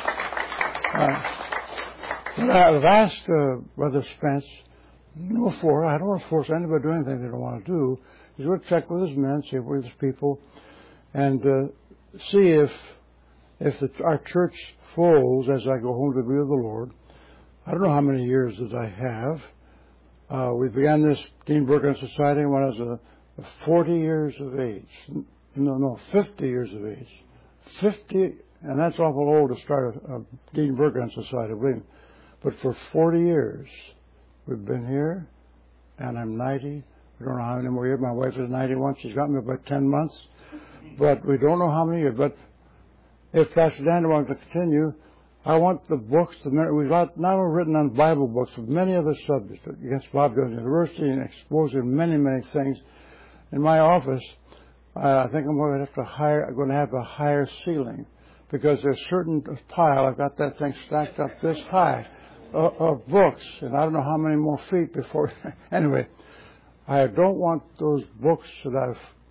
I've asked Brother Spence, I don't want to force anybody to do anything they don't want to do. He's going to check with his men, see with his people, and see if our church folds as I go home to be with the Lord. I don't know how many years that I have. We began this Dean Burgon Society when I was 40 years of age. 50 years of age. 50, and that's awful old to start a Dean Burgon Society, believe me. But for 40 years, we've been here, and I'm 90. We don't know how many more years. My wife is 91. She's got me about 10 months. But we don't know how many years. But if Pastor Dan wants to continue, I want the books, we've now written on Bible books of many other subjects against Bob Jones University and exposing many, many things. In my office, I think I'm going to have a higher ceiling because there's a certain pile. I've got that thing stacked up this high of books, and I don't know how many more feet before. Anyway, I don't want those books that I've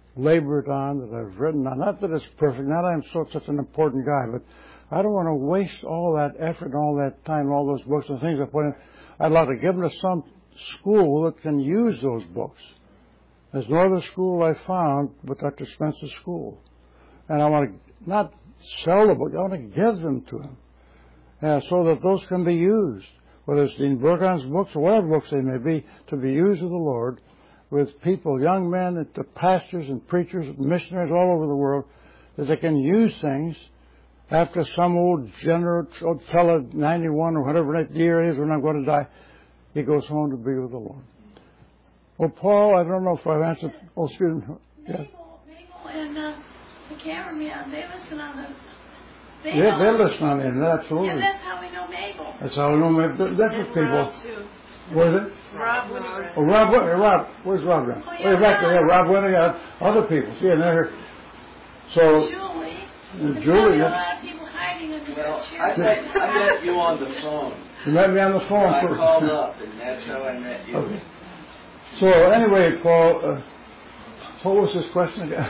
labored on, that I've written on. Not that it's perfect, not that I'm such an important guy, but I don't want to waste all that effort and all that time, all those books and things I put in. I'd like to give them to some school that can use those books. There's no other school I found but Dr. Spence's school. And I want to not sell the book, I want to give them to him. So that those can be used, whether it's Dean Burgon's books or whatever books they may be, to be used of the Lord with people, young men, and the pastors and preachers and missionaries all over the world, that they can use things after some old fellow, 91 or whatever that year is when I'm going to die, he goes home to be with the Lord. Well, Paul, I don't know if I've answered. Oh, excuse me. Yes. Mabel and the cameraman, they listen on the. They listen on the internet, absolutely. Yeah, that's how we know Mabel. That's how we know Mabel. Different people. Rob, too. What is it? Rob Winter. Oh, Rob Winter. Rob, where's Rob then? Oh, yeah, back there. Yeah, Rob Winter. Yeah, other people. See, and they're here. So. Julie. And Julie. A lot of people hiding under Well, their chairs. I met you on the phone. You met me on the phone I first. called up, and that's how I met you. Okay. So anyway, Paul, what was his question again?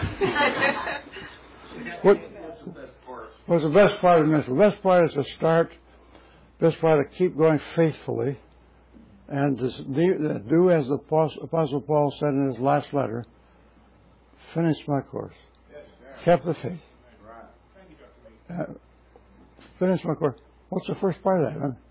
What's the best part of the ministry? The best part is to start. Best part to keep going faithfully, and to do as the Apostle Paul said in his last letter. Finish my course. Kept the faith. Finish my course. What's the first part of that?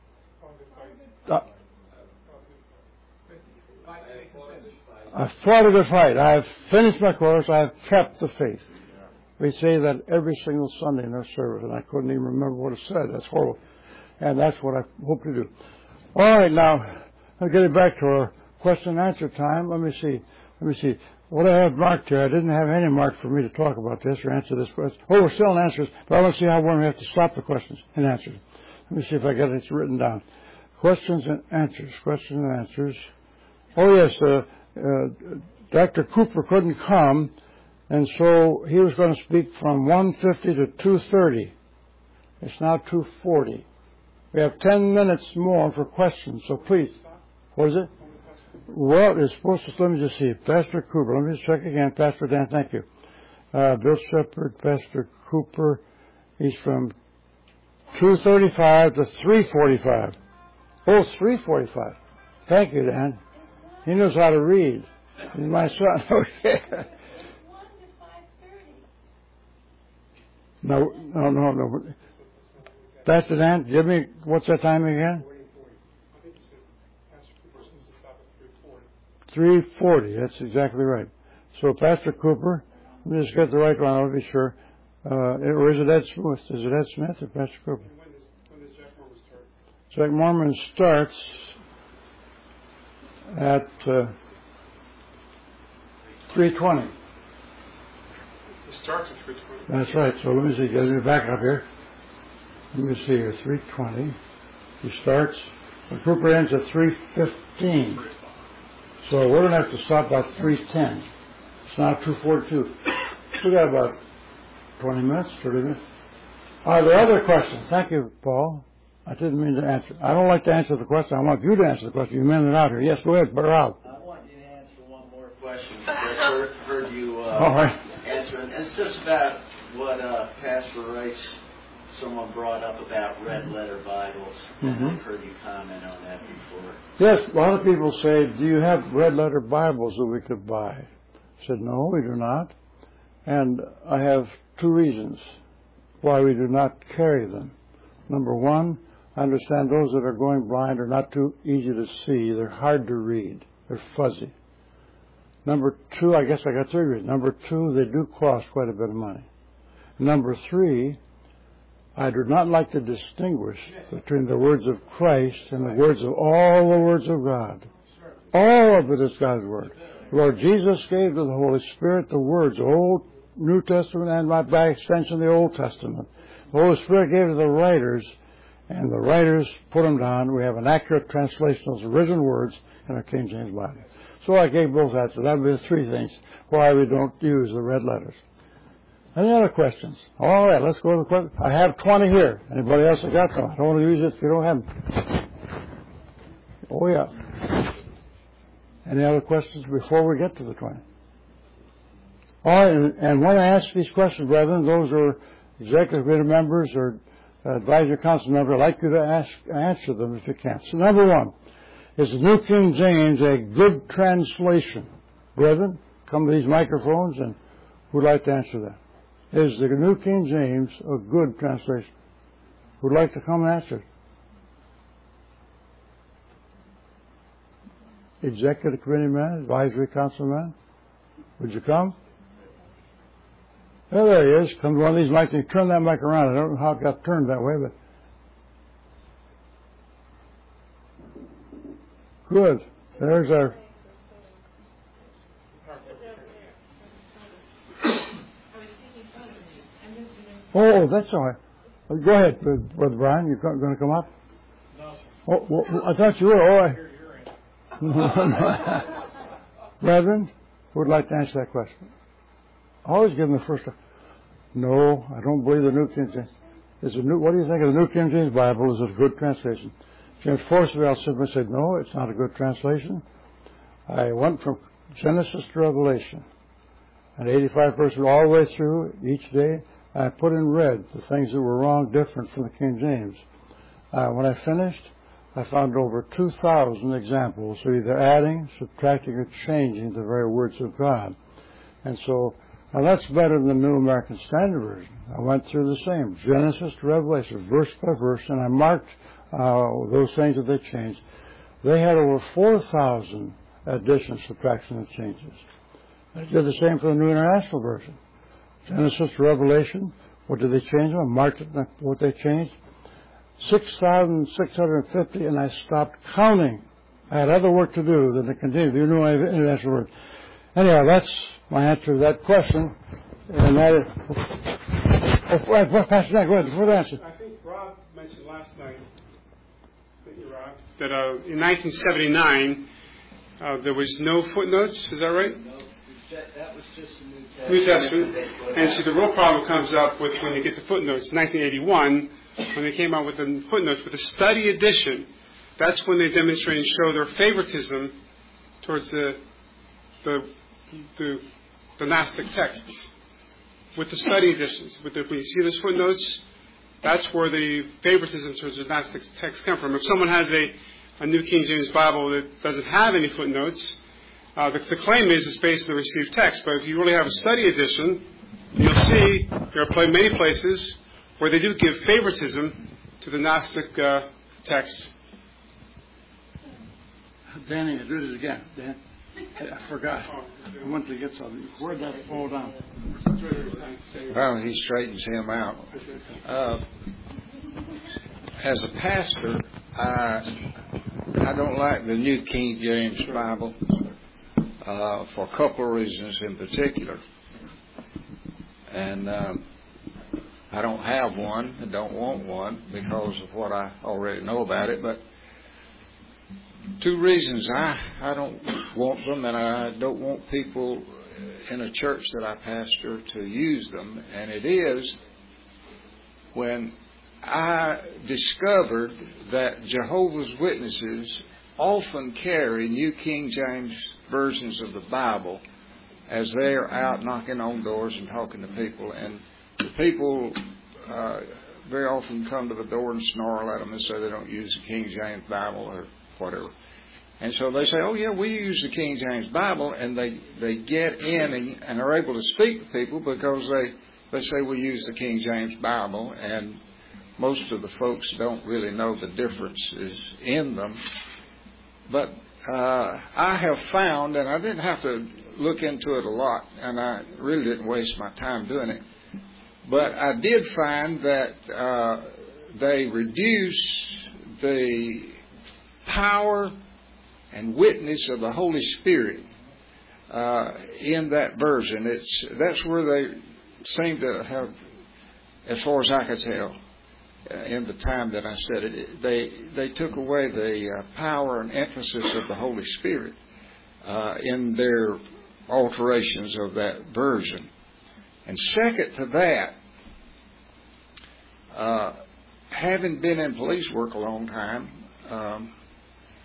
I've fought a good fight. I've finished my course. I've kept the faith. We say that every single Sunday in our service, and I couldn't even remember what it said. That's horrible. And that's what I hope to do. All right, now, I'll get it back to our question and answer time. Let me see. What I have marked here, I didn't have any marked for me to talk about this or answer this question. Oh, we're still in answers, but I want to see how long we have to stop the questions and answers. Let me see if I got it written down. Questions and answers. Oh, yes, Dr. Cooper couldn't come, and so he was going to speak from 1:50 to 2:30. It's now 2:40. We have 10 minutes more for questions, so please. What is it? Well, it's supposed to, let me just see. Pastor Cooper, let me just check again. Pastor Dan, thank you. Bill Shepherd, Pastor Cooper, he's from 2:35 to 3:45. Oh, 3:45. Thank you, Dan. He knows how to read. He's my son. Okay. No. Pastor Dan, give me, what's that time again? 3:40. That's exactly right. So, Pastor Cooper, let me just get the right one. I'll be sure. Or is it Ed Smith? Is it Ed Smith or Pastor Cooper? When does Jack Mormon start? Jack Mormon starts at 3:20. It starts at 3:20. That's right. So let me see. Get me back up here. Let me see here. 3:20. He starts. The Cooper ends at 3:15. So we're going to have to stop at 3:10. It's now 2:42. We got about 20 minutes, 30 minutes. Are there other questions? Thank you, Paul. I didn't mean to answer. I don't like to answer the question. I want you to answer the question. You men it out here. Yes, go ahead, Rob. I want you to answer one more question. I heard you All right. answer, and it's just about what Pastor Rice, someone brought up about red letter Bibles. Mm-hmm. I've heard you comment on that before. Yes, a lot of people say, do you have red letter Bibles that we could buy? I said, no, we do not. And I have two reasons why we do not carry them. Number one, I understand those that are going blind are not too easy to see. They're hard to read. They're fuzzy. Number two, I guess I got three reasons. Number two, they do cost quite a bit of money. Number three, I do not like to distinguish between the words of Christ and the words of all the words of God. All of it is God's Word. Lord Jesus gave to the Holy Spirit the words, the Old, New Testament, and by extension the Old Testament. The Holy Spirit gave to the writers, and the writers put them down. We have an accurate translation of those original words in our King James Bible. So I gave both answers. That would be the three things why we don't use the red letters. Any other questions? All right, let's go to the questions. I have 20 here. Anybody else have got some? I don't want to use it if you don't have them. Oh, yeah. Any other questions before we get to the 20? All right, and when I ask these questions, brethren, those are executive committee members or advisory council members, I'd like you to answer them if you can. So number one, is the New King James a good translation? Brethren, come to these microphones and who'd like to answer that? Is the New King James a good translation? Who'd like to come and answer it? Executive committee man, advisory council man, would you come? Oh, there he is. Come to one of these mics and turn that mic around. I don't know how it got turned that way, but good. There's our. Oh, that's all right. Go ahead, Brother Brian. You're going to come up? No, sir. Oh, well, I thought you were. Brethren, who would like to answer that question? Always give them the first time. No, I don't believe the New King James. What do you think of the New King James Bible? Is it a good translation? James Forceville simply said, no, it's not a good translation. I went from Genesis to Revelation, and 85 verses all the way through each day. I put in red the things that were wrong, different from the King James. When I finished, I found over 2,000 examples of either adding, subtracting, or changing the very words of God. And so, now that's better than the New American Standard Version. I went through the same, Genesis to Revelation, verse by verse, and I marked those things that they changed. They had over 4,000 additions, subtractions, and changes. I did the same for the New International Version. Genesis to Revelation, what did they change? I marked it, what they changed. 6,650, and I stopped counting. I had other work to do than to continue the New International Version. Anyhow, that's my answer to that question. And that is, Pastor Dan, go ahead, before the answer. I think Rob mentioned last night, Rob, that in 1979, there was no footnotes. Is that right? No, that was just the New Testament. And see, the real problem comes up with when you get the footnotes. 1981, when they came out with the footnotes, with the study edition, that's when they demonstrate and show their favoritism towards the Gnostic texts. With the study editions, when you see those footnotes, that's where the favoritism towards the Gnostic texts come from. If someone has a New King James Bible that doesn't have any footnotes, the claim is it's based on the received text. But if you really have a study edition, you'll see there are many places where they do give favoritism to the Gnostic text. Danny, do it again. Dan, I forgot. I went to get something. Where'd that fall down? Well, he straightens him out. As a pastor, I don't like the New King James Bible for a couple of reasons in particular. And I don't have one. I don't want one because of what I already know about it. But two reasons I don't want them, and I don't want people in a church that I pastor to use them. And it is when I discovered that Jehovah's Witnesses often carry New King James versions of the Bible as they are out knocking on doors and talking to people. And the people very often come to the door and snarl at them and say they don't use the King James Bible or whatever. And so they say, oh, yeah, we use the King James Bible, and they get in and are able to speak to people because they say we use the King James Bible, and most of the folks don't really know the differences in them. But I have found, and I didn't have to look into it a lot, and I really didn't waste my time doing it, but I did find that they reduce the power and witness of the Holy Spirit in that version. That's where they seem to have, as far as I could tell, in the time that I studied it, they took away the power and emphasis of the Holy Spirit in their alterations of that version. And second to that, having been in police work a long time,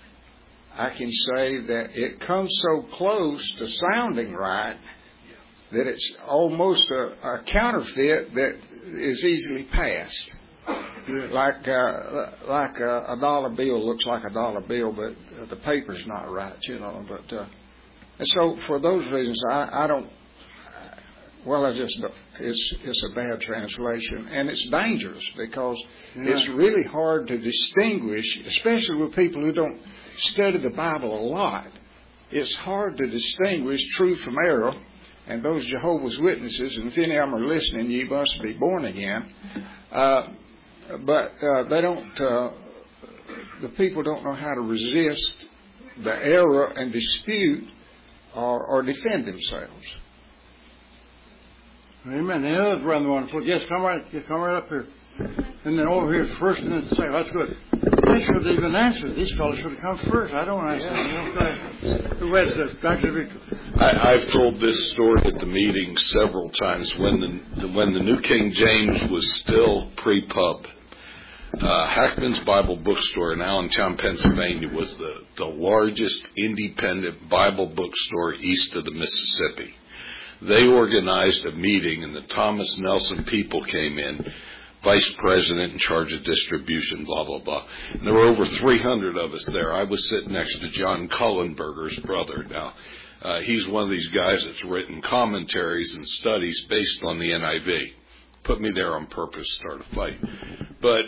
I can say that it comes so close to sounding right that it's almost a counterfeit that is easily passed. Like a dollar bill looks like a dollar bill, but the paper's not right, you know. But and so for those reasons, I don't. Well, it's a bad translation, and it's dangerous because it's really hard to distinguish, especially with people who don't study the Bible a lot. It's hard to distinguish truth from error, and those Jehovah's Witnesses, and if any of them are listening, ye must be born again. But they don't. The people don't know how to resist the error and dispute or defend themselves. Amen. And the other brother wonderful. Yes, come right up here. And then over here first and then second. That's good. They should have even answered. These fellows should have come first. I don't answer. Who has Dr. Victor? I've told this story at the meeting several times when the New King James was still pre-pub. Hackman's Bible Bookstore in Allentown, Pennsylvania was the largest independent Bible bookstore east of the Mississippi. They organized a meeting, and the Thomas Nelson people came in, vice president in charge of distribution, blah, blah, blah. And there were over 300 of us there. I was sitting next to John Cullenberger's brother. Now, he's one of these guys that's written commentaries and studies based on the NIV. Put me there on purpose to start a fight. But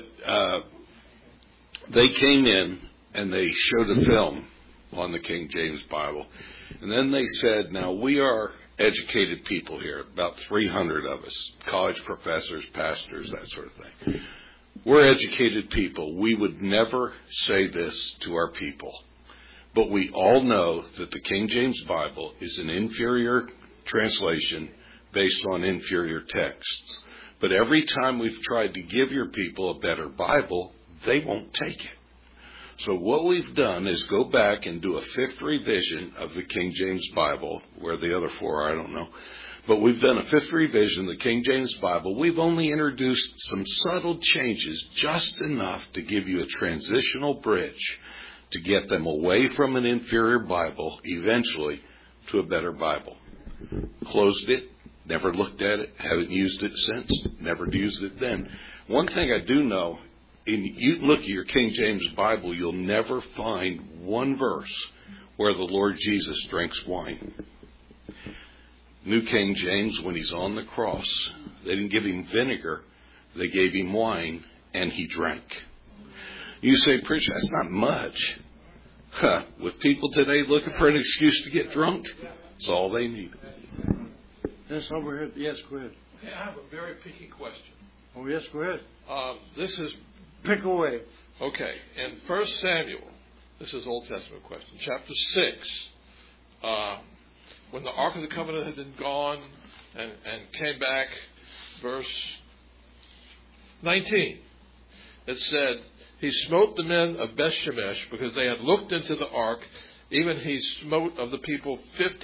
they came in, and they showed a film on the King James Bible. And then they said, now, we are educated people here, about 300 of us, college professors, pastors, that sort of thing. We're educated people. We would never say this to our people. But we all know that the King James Bible is an inferior translation based on inferior texts. But every time we've tried to give your people a better Bible, they won't take it. So what we've done is go back and do a fifth revision of the King James Bible, where the other four are, I don't know. But we've done a fifth revision of the King James Bible. We've only introduced some subtle changes, just enough to give you a transitional bridge to get them away from an inferior Bible, eventually, to a better Bible. Closed it, never looked at it, haven't used it since, never used it then. One thing I do know, you look at your King James Bible, you'll never find one verse where the Lord Jesus drinks wine. New King James, when he's on the cross, they didn't give him vinegar, they gave him wine, and he drank. You say, preacher, that's not much. With people today looking for an excuse to get drunk, that's all they need. Yes, over here. Yes, go ahead. I have a very picky question. Oh, yes, go ahead. This is... Pick away. Okay. In 1 Samuel, this is Old Testament question, chapter 6, when the Ark of the Covenant had been gone and came back, verse 19, it said, he smote the men of Bethshemesh because they had looked into the ark. Even he smote of the people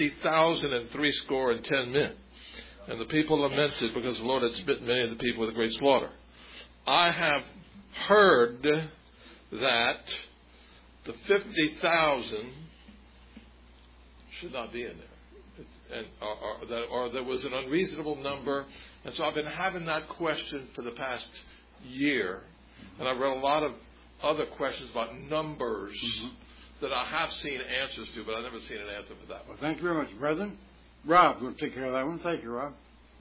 50,010 men. And the people lamented because the Lord had smitten many of the people with a great slaughter. I have heard that the 50,000 should not be in there, and or there was an unreasonable number. And so I've been having that question for the past year, and I've read a lot of other questions about numbers that I have seen answers to, but I've never seen an answer for that one. Well, thank you very much, brethren. Rob, we'll take care of that one. Thank you, Rob.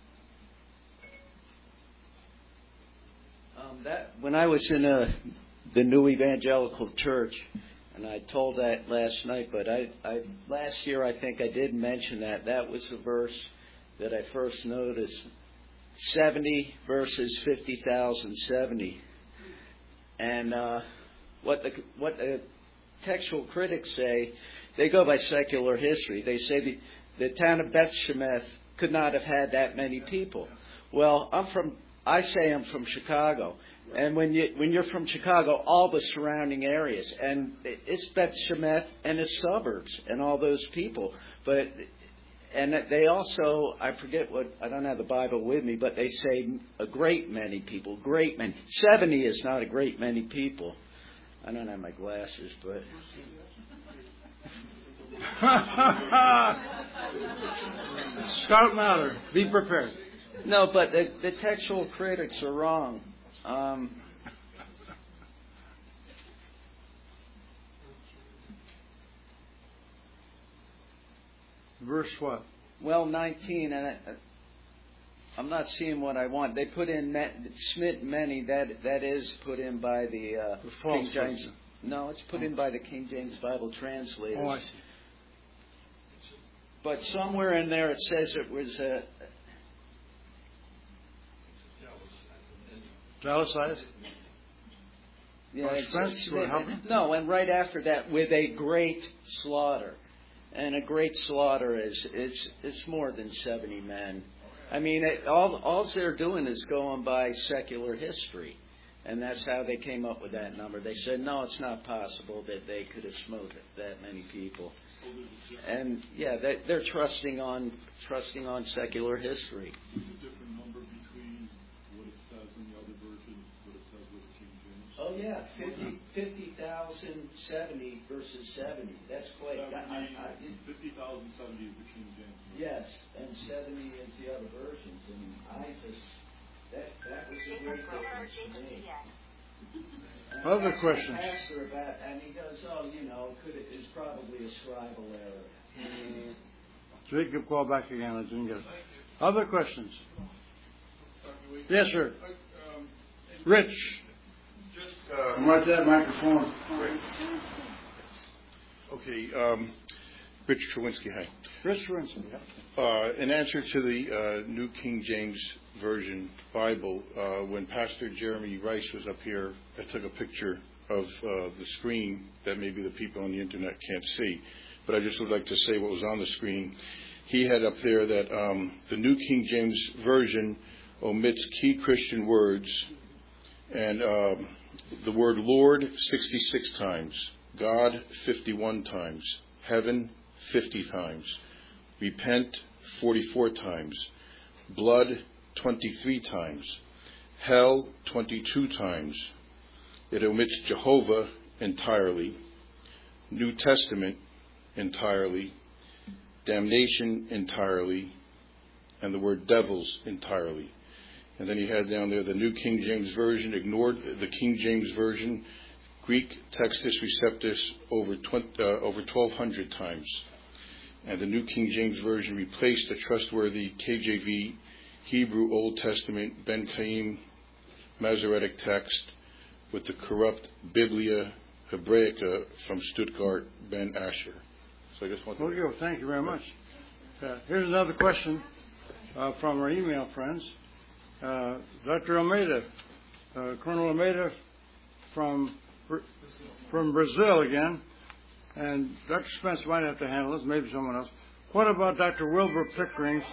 When I was in the New Evangelical Church, and I told that last night, but last year I think I did mention that was the verse that I first noticed. 70 versus 50,070. And what the textual critics say, they go by secular history. They say the town of Beth-Shemesh could not have had that many people. Well, I say I'm from Chicago, and when you're from Chicago, all the surrounding areas, and it's Beth-Shemesh and its suburbs and all those people. And they also, I don't have the Bible with me, but they say a great many people, 70 is not a great many people. I don't have my glasses, but Scout Mather, be prepared. No, but the textual critics are wrong. Verse what? Well, 19, and I'm not seeing what I want. They put in Smith many. That is put in by the King James. Version. No, it's put in by the King James Bible translators. Oh, I see. But somewhere in there it says it was Italicized? yeah. Or No, and right after that, with a great slaughter. And a great slaughter it's more than 70 men. I mean, all they're doing is going by secular history, and that's how they came up with that number. They said, no, it's not possible that they could have smote that many people. And yeah, they're trusting on secular history. There's a different number between what it says in the other version, what it says with the King James. Oh yeah, 50,070 versus 70. That's quite. 50,070 is the King James. Yes, and 70 is the other versions, and that was a great difference to me. Other questions? Pastor about, and he goes, it's probably a scribal error. Jacob, call back again. I didn't get it. Other questions? Yes, sir. Rich. Right that microphone. Okay. Rich Trowinski, hi. Rich Trowinski, yeah. In answer to the New King James Version Bible, when Pastor Jeremy Rice was up here, I took a picture of the screen that maybe the people on the internet can't see, but I just would like to say what was on the screen. He had up there that the New King James Version omits key Christian words, and the word Lord 66 times, God 51 times, heaven 50 times, repent 44 times, blood 23 times, hell 22 times. It omits Jehovah entirely, New Testament entirely, damnation entirely, and the word devils entirely. And then he had down there the New King James Version ignored the King James Version, Greek Textus Receptus over 1,200 times. And the New King James Version replaced the trustworthy KJV Hebrew Old Testament Ben Chaim Masoretic text with the corrupt Biblia Hebraica from Stuttgart Ben Asher. So I just want to... Okay, well, thank you very much. Here's another question from our email friends. Dr. Almeida, Colonel Almeida from Brazil again, and Dr. Spence might have to handle this, maybe someone else. What about Dr. Wilbur Pickering's?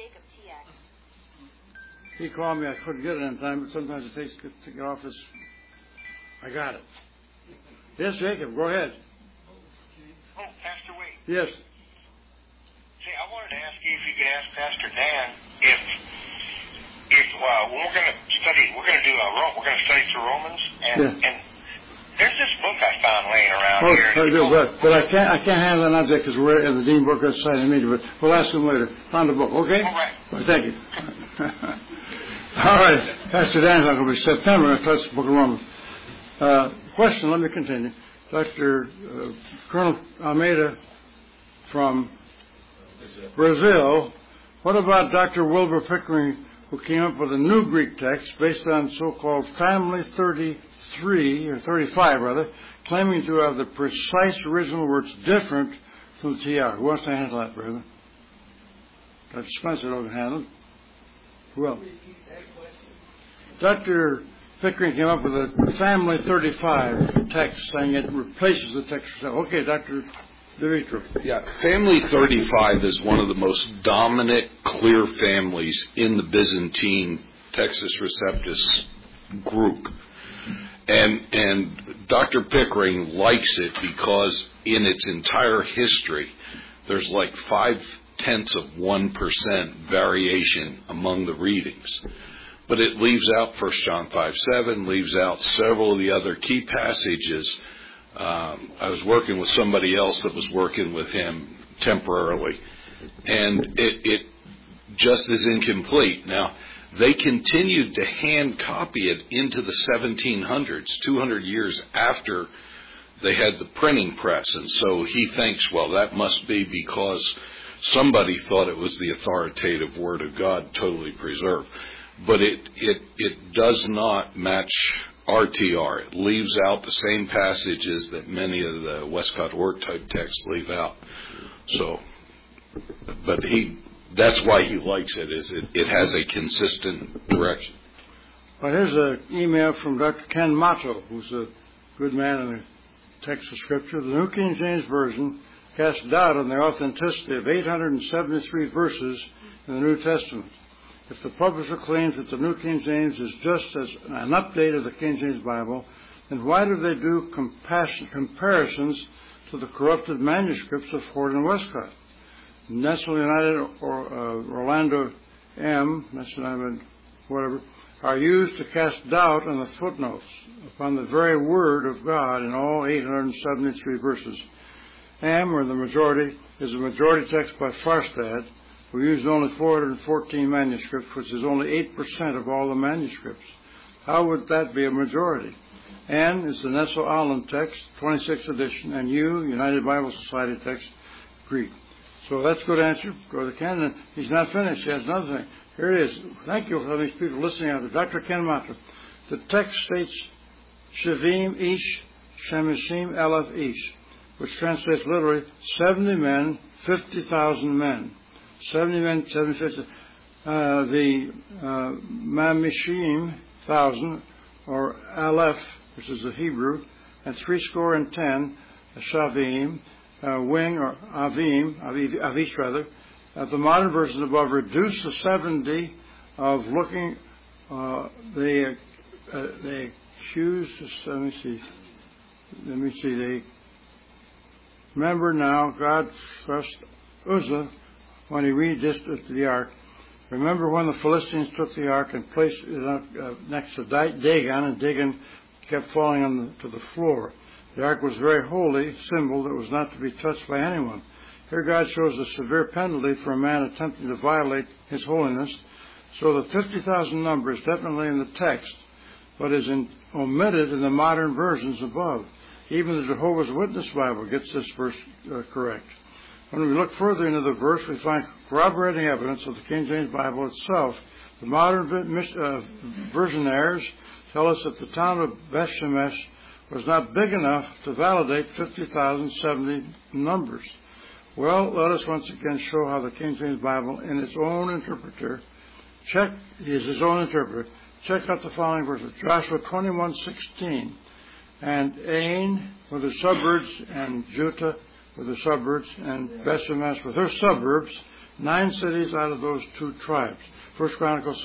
He called me. I couldn't get it in time, but sometimes it takes to get off this. I got it. Yes, Jacob, go ahead. Oh, Pastor Wade. Yes. Say, I wanted to ask you if you could ask Pastor Dan if when we're going to study through Romans, and there's this book I found laying around here. But I can't handle it now because we're in the Dean Booker Society meeting. But we'll ask him later. Found the book, okay? All right. Well, thank you. All right, Pastor Dan's not going to be September. That's the Book of Romans. Question. Let me continue. Dr. Colonel Almeida from Brazil. What about Dr. Wilbur Pickering, who came up with a new Greek text based on so-called Family 33, or 35 rather, claiming to have the precise original words different from the TR? Who wants to handle that, brother? Dr. Spencer don't handle it. Who else? Dr. Pickering came up with a Family 35 text saying it replaces the text. Okay, Dr. DeVitro. Yeah, Family 35 is one of the most dominant, clear families in the Byzantine Textus Receptus group. And Dr. Pickering likes it because in its entire history, there's like 0.5% variation among the readings. But it leaves out 1 John 5:7, leaves out several of the other key passages. I was working with somebody else that was working with him temporarily, and it just is incomplete. Now, they continued to hand copy it into the 1700s, 200 years after they had the printing press. And so he thinks, well, that must be because somebody thought it was the authoritative Word of God totally preserved. But it does not match RTR. It leaves out the same passages that many of the Westcott Hort type texts leave out. So, but that's why he likes it, is it has a consistent direction. Well, here's an email from Dr. Ken Motto, who's a good man in the text of Scripture. The New King James Version casts doubt on the authenticity of 873 verses in the New Testament. If the publisher claims that the New King James is just as an update of the King James Bible, then why do they do comparisons to the corrupted manuscripts of Hort and Westcott? National United or Orlando M, National United, whatever, are used to cast doubt on the footnotes upon the very Word of God in all 873 verses. M, or the majority, is a majority text by Farstad, who used only 414 manuscripts, which is only 8% of all the manuscripts. How would that be a majority? N is the Nessel Allen text, 26th edition, and U, United Bible Society text, Greek. So that's a good answer. Go to Ken. He's not finished. He has another thing. Here it is. Thank you for these people listening out there. Dr. Ken Motto. The text states Shevim Ish, Shemishim Elef Ish, which translates literally 70 men, 50,000 men. 70 men, 50,000. The Mamishim, 1,000, or Aleph, which is the Hebrew, and 70, Shavim, wing, or Avish rather. The modern version above reduce the 70 of looking, they accuse, let me see, they remember now, God trust Uzzah when he redistricted the ark. Remember when the Philistines took the ark and placed it next to Dagon, and Dagon kept falling to the floor. The ark was a very holy symbol that was not to be touched by anyone. Here God shows a severe penalty for a man attempting to violate his holiness. So the 50,000 number is definitely in the text, but is omitted in the modern versions above. Even the Jehovah's Witness Bible gets this verse correct. When we look further into the verse, we find corroborating evidence of the King James Bible itself. The modern versionaries tell us that the town of Beth Shemesh was not big enough to validate 50,070 numbers. Well, let us once again show how the King James Bible, in its own interpreter, is his own interpreter. Check out the following verses. Joshua 21:16, and Ain with the suburbs, and Judah with the suburbs, and Beth Shemesh with her suburbs, 9 cities out of those 2 tribes. 1 Chronicles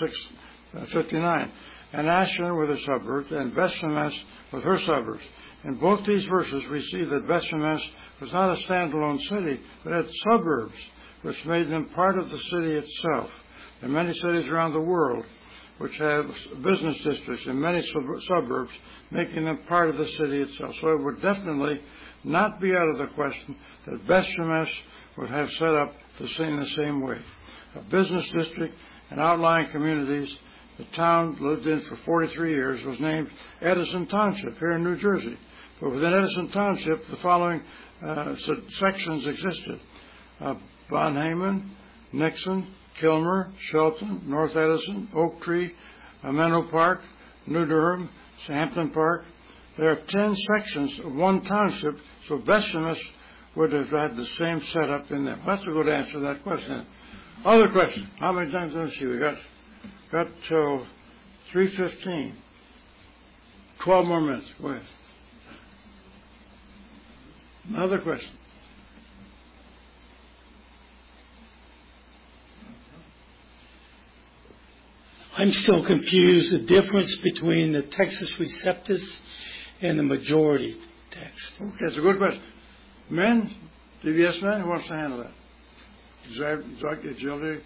6:59. And Asher with her suburbs, and Beth Shemesh with her suburbs. In both these verses, we see that Beth Shemesh was not a standalone city, but had suburbs, which made them part of the city itself. There are many cities around the world which have business districts and many suburbs, making them part of the city itself. So it would definitely not be out of the question that Beth Shemesh would have set up in the same way. A business district and outlying communities the town lived in for 43 years was named Edison Township here in New Jersey. But within Edison Township, the following sections existed. Bonhaven, Nixon, Kilmer, Shelton, North Edison, Oak Tree, Menlo Park, New Durham, Hampton Park. There are 10 sections of one township, so Beth Shemesh would have had the same setup in them. That's a good answer to that question. Other question. How many times did I see? We got till 3:15. 12 more minutes. Go ahead. Another question. I'm still confused the difference between the Textus Receptus and the majority text. Okay, that's a good question. Men, DBS men, who wants to handle that? Agility.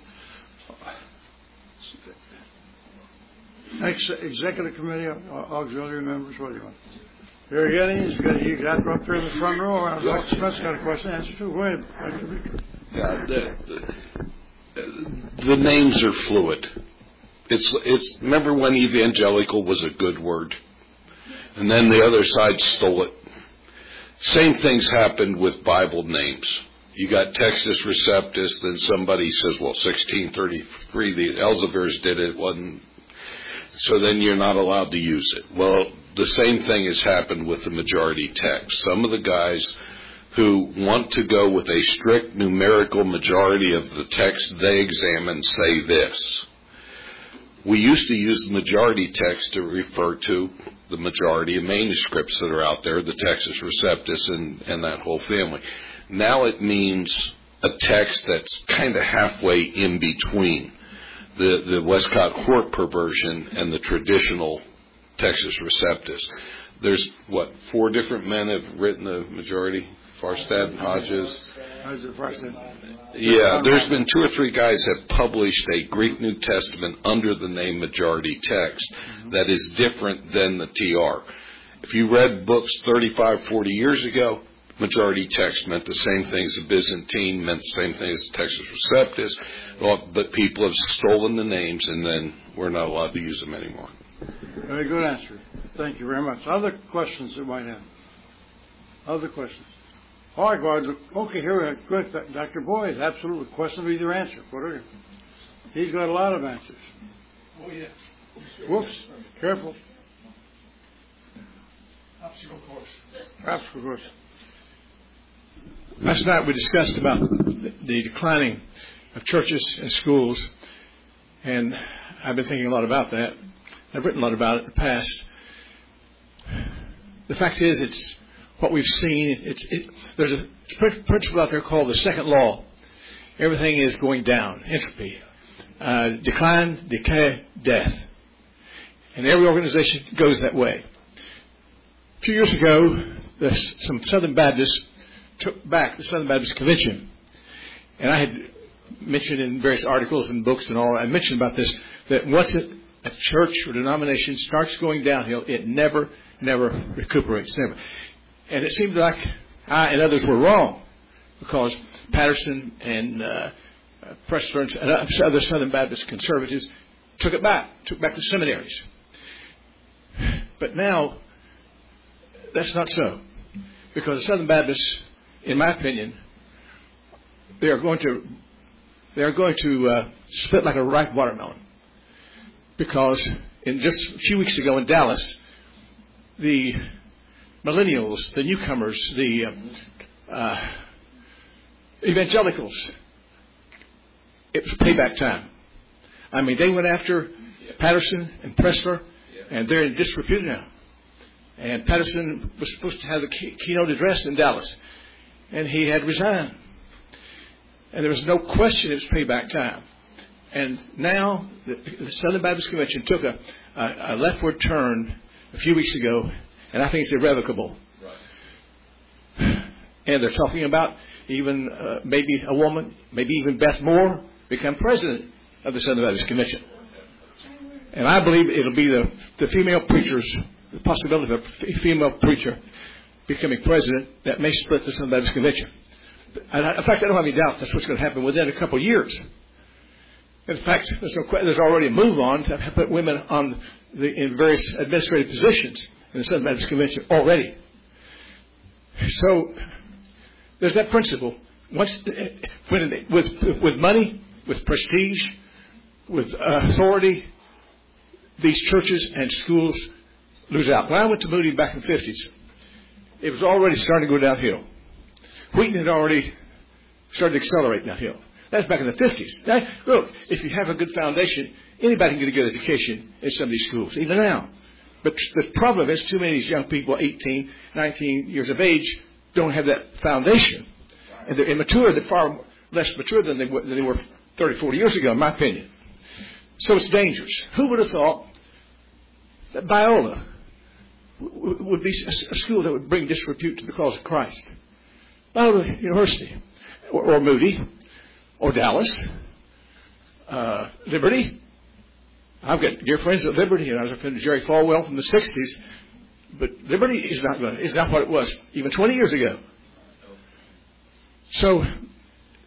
Executive committee, auxiliary members, what do you want? Here again, you got up there in the front row. Dr. Smith's got a question to answer too. Go ahead, Dr. Victor. The names are fluid. It's remember when evangelical was a good word, and then the other side stole it. Same things happened with Bible names. You got Textus Receptus, then somebody says, well, 1633, the Elzevirs did it, wasn't, so then you're not allowed to use it. Well, the same thing has happened with the majority text. Some of the guys who want to go with a strict numerical majority of the text they examine say this. We used to use the majority text to refer to the majority of manuscripts that are out there, the Textus Receptus and that whole family. Now it means a text that's kind of halfway in between the Westcott-Hort perversion and the traditional Textus Receptus. There's, 4 different men have written the majority? Farstad and Hodges? Yeah, there's been 2 or 3 guys have published a Greek New Testament under the name majority text that is different than the TR. If you read books 35, 40 years ago, majority text meant the same thing as the Byzantine, meant the same thing as the Textus Receptus, but people have stolen the names and then we're not allowed to use them anymore. Very good answer. Thank you very much. Other questions you might have? Other questions? All right, go ahead. Okay, here, good. Dr. Boyd, absolutely. Question of either answer. Whatever. He's got a lot of answers. Oh, yeah. Whoops. Careful. Obstacle course. Obstacle course. Last night we discussed about the declining of churches and schools, and I've been thinking a lot about that. I've written a lot about it in the past. The fact is, it's what we've seen. There's a principle out there called the second law. Everything is going down, entropy, decline, decay, death, and every organization goes that way. A few years ago, some Southern Baptists took back the Southern Baptist Convention, and I had mentioned in various articles and books and all, I mentioned about this, that once a church or denomination starts going downhill, it never recuperates, never. And it seemed like I and others were wrong, because Patterson and Pressler and other Southern Baptist conservatives took back the seminaries. But now, that's not so, because the Southern Baptists, in my opinion, they are going to split like a ripe watermelon, because in just a few weeks ago in Dallas, the millennials, the newcomers, the evangelicals, it was payback time. I mean, they went after Patterson and Pressler, and they're in disrepute now. And Patterson was supposed to have the keynote address in Dallas, and he had resigned. And there was no question it was payback time. And now the Southern Baptist Convention took a leftward turn a few weeks ago, and I think it's irrevocable. Right. And they're talking about even maybe a woman, maybe even Beth Moore, become president of the Southern Baptist Convention. And I believe it'll be the female preachers, the possibility of a female preacher becoming president that may split the Southern Baptist Convention. And in fact, I don't have any doubt that's what's going to happen within a couple of years. In fact, there's already a move on to put women in various administrative positions in the Southern Baptist Convention already. So there's that principle. With money, with prestige, with authority, these churches and schools lose out. When I went to Moody back in the 50s, it was already starting to go downhill. Wheaton had already started to accelerate downhill. That's back in the 50s. Now, look, if you have a good foundation, anybody can get a good education in some of these schools, even now. But the problem is too many of these young people, 18, 19 years of age, don't have that foundation. And they're immature. They're far less mature than they were 30, 40 years ago, in my opinion. So it's dangerous. Who would have thought that Biola would be a school that would bring disrepute to the cause of Christ? Biola University, or Moody, or Dallas, Liberty. I've got dear friends at Liberty, and I was talking to Jerry Falwell from the 60s. But Liberty is not what it was even 20 years ago. So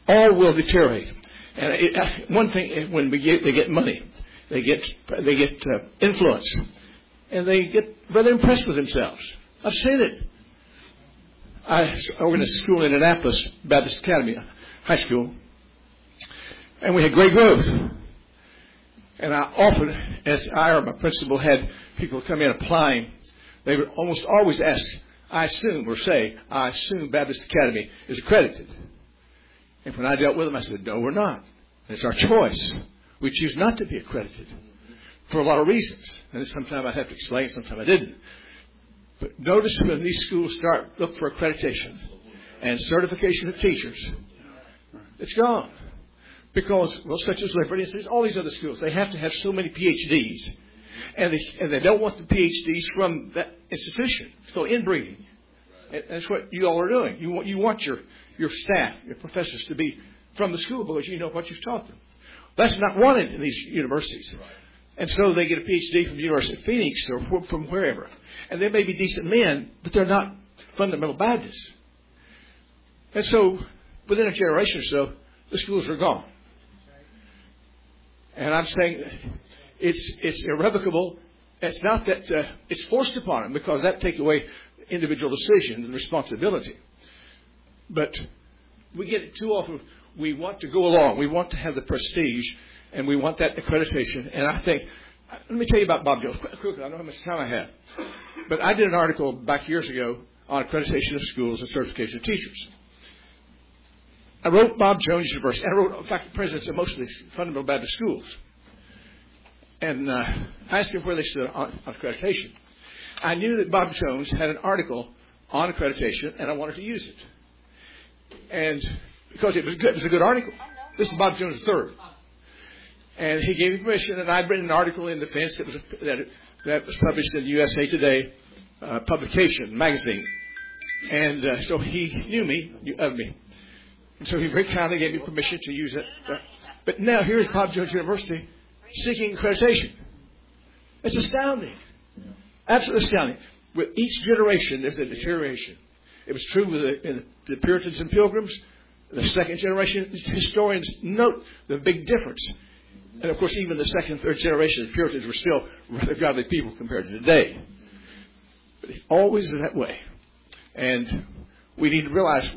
all will deteriorate. And one thing, when they get money, they get influence, and they get rather impressed with themselves. I've seen it. I worked in a school in Indianapolis, Baptist Academy High School, and we had great growth. And I often, as I or my principal had people come in applying, they would almost always ask, I assume Baptist Academy is accredited. And when I dealt with them, I said, no, we're not. And it's our choice. We choose not to be accredited for a lot of reasons. And sometimes I have to explain, sometimes I didn't. But notice when these schools look for accreditation and certification of teachers, it's gone. Because, such as Liberty, and all these other schools, they have to have so many PhDs. And they don't want the PhDs from that institution. So inbreeding. And that's what you all are doing. You want your staff, your professors to be from the school because you know what you've taught them. That's not wanted in these universities. And so they get a PhD from the University of Phoenix or from wherever. And they may be decent men, but they're not fundamental Baptists. And so within a generation or so, the schools are gone. And I'm saying it's irrevocable. It's not that it's forced upon them because that takes away individual decision and responsibility. But we get it too often. We want to go along. We want to have the prestige, and we want that accreditation. And I think, let me tell you about Bob Jones quickly. I don't know how much time I have. But I did an article back years ago on accreditation of schools and certification of teachers. I wrote Bob Jones University. And I wrote, in fact, the presidents of most of these fundamental Baptist schools. And I asked him where they stood on accreditation. I knew that Bob Jones had an article on accreditation, and I wanted to use it. And because it was good, it was a good article. This is Bob Jones III. And he gave me permission, and I'd written an article in defense that was published in the USA Today publication, magazine. And so he knew me, of me. And so he very kindly gave me permission to use it. But now here's Bob Jones University seeking accreditation. It's astounding. Absolutely astounding. With each generation, there's a deterioration. It was true with the Puritans and Pilgrims. The second generation, historians note the big difference. And of course, even the second and third generation, the Puritans were still rather godly people compared to today. But it's always that way. And we need to realize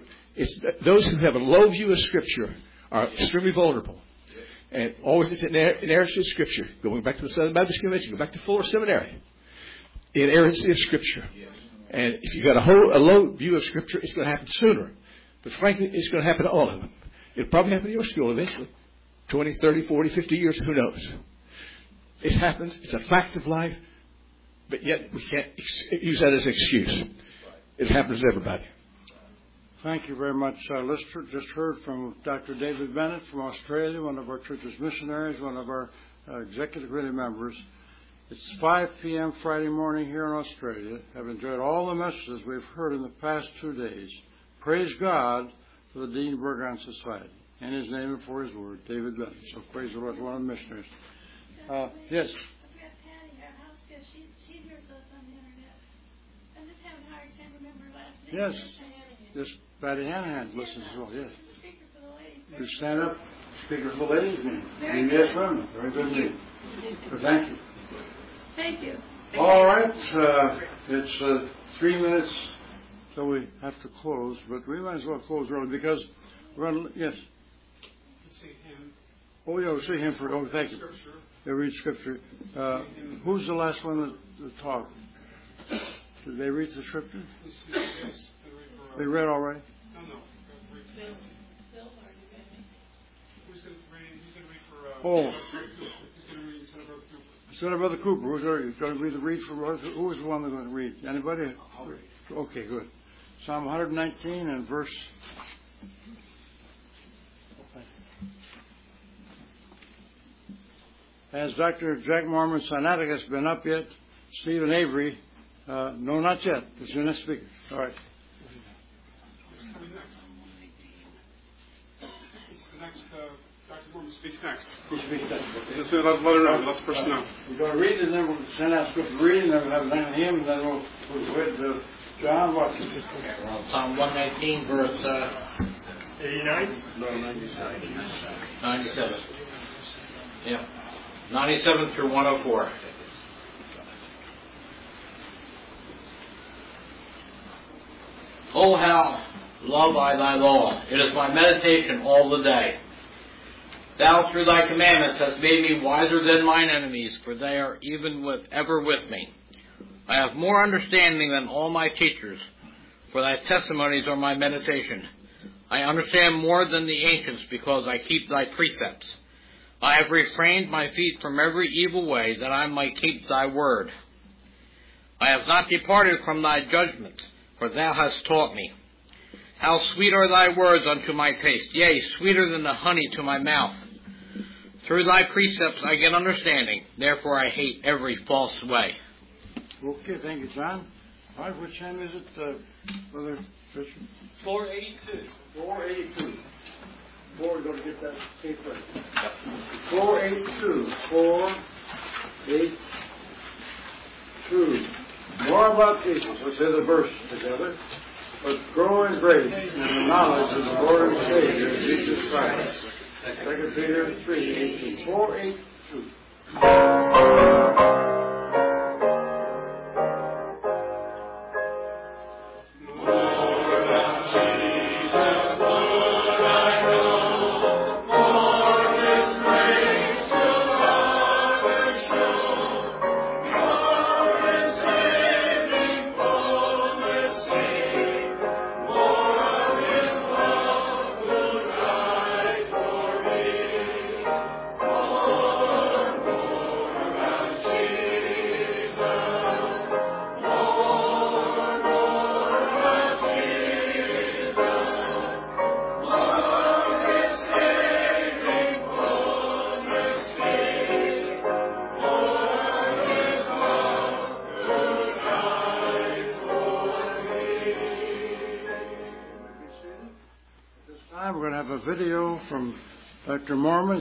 those who have a low view of Scripture are extremely vulnerable. And always it's inerrancy of Scripture. Going back to the Southern Baptist Convention, go back to Fuller Seminary. Inerrancy of Scripture. And if you've got a low view of Scripture, it's going to happen sooner. But frankly, it's going to happen to all of them. It'll probably happen to your school eventually. 20, 30, 40, 50 years, who knows? It happens. It's a fact of life. But yet we can't use that as an excuse. It happens to everybody. Thank you very much, Lister. Just heard from Dr. David Bennett from Australia, one of our church's missionaries, one of our executive committee members. It's 5 p.m. Friday morning here in Australia. I've enjoyed all the messages we've heard in the past 2 days. Praise God for the Dean Burgon Society. In His name and for His word, David Bennett. So praise the Lord, one of the missionaries. Yes? I've got Patty, our house guest. She hears us on the internet. I'm just having a hard time remembering her last name. Yes. This Patty Hanahan listens as well, yes. You stand up, speaker for the ladies' meeting. Yes, ma'am. Very good meeting. So thank you. Thank you. All right. It's 3 minutes till we have to close, but we might as well close early because we're going to, yes. Oh, yeah, we'll see him for, oh, thank you. They read Scripture. Who's the last one to talk? Did they read the Scripture? They read already? No. Who's going to read for... Who's going to read instead of Brother Cooper? Who's going to read for... Who is the one that's going to read? Anybody? Okay, good. Psalm 119 and verse... Has Dr. Jack Mormon Sinaiticus been up yet? Stephen Avery? No, not yet. It's your next speaker. All right. Dr. Mormon speaks next. He speaks next. Just let her know. Let the person know. We're going to read it, and then we'll send out scripture reading, and then we'll have a hymn, and then we'll go ahead to John Watson. Okay, we're on Psalm 119, verse 89? No, 97. 97. Yeah. 97 through 104. Oh, how love I thy law. It is my meditation all the day. Thou through thy commandments hast made me wiser than mine enemies, for they are ever with me. I have more understanding than all my teachers, for thy testimonies are my meditation. I understand more than the ancients, because I keep thy precepts. I have refrained my feet from every evil way, that I might keep thy word. I have not departed from thy judgments, for thou hast taught me. How sweet are thy words unto my taste, yea, sweeter than the honey to my mouth. Through thy precepts I get understanding, therefore I hate every false way. Okay, thank you, John. All right, which time is it, Brother Fisher? 482. 482. We're going to get that tape ready. 482. 482. More about Jesus. Let's say the verse together. But grow in grace and the knowledge of the Lord and Savior, Jesus Christ. 2 Peter 3:18. 482. We're going to have a video from Dr. Mormon.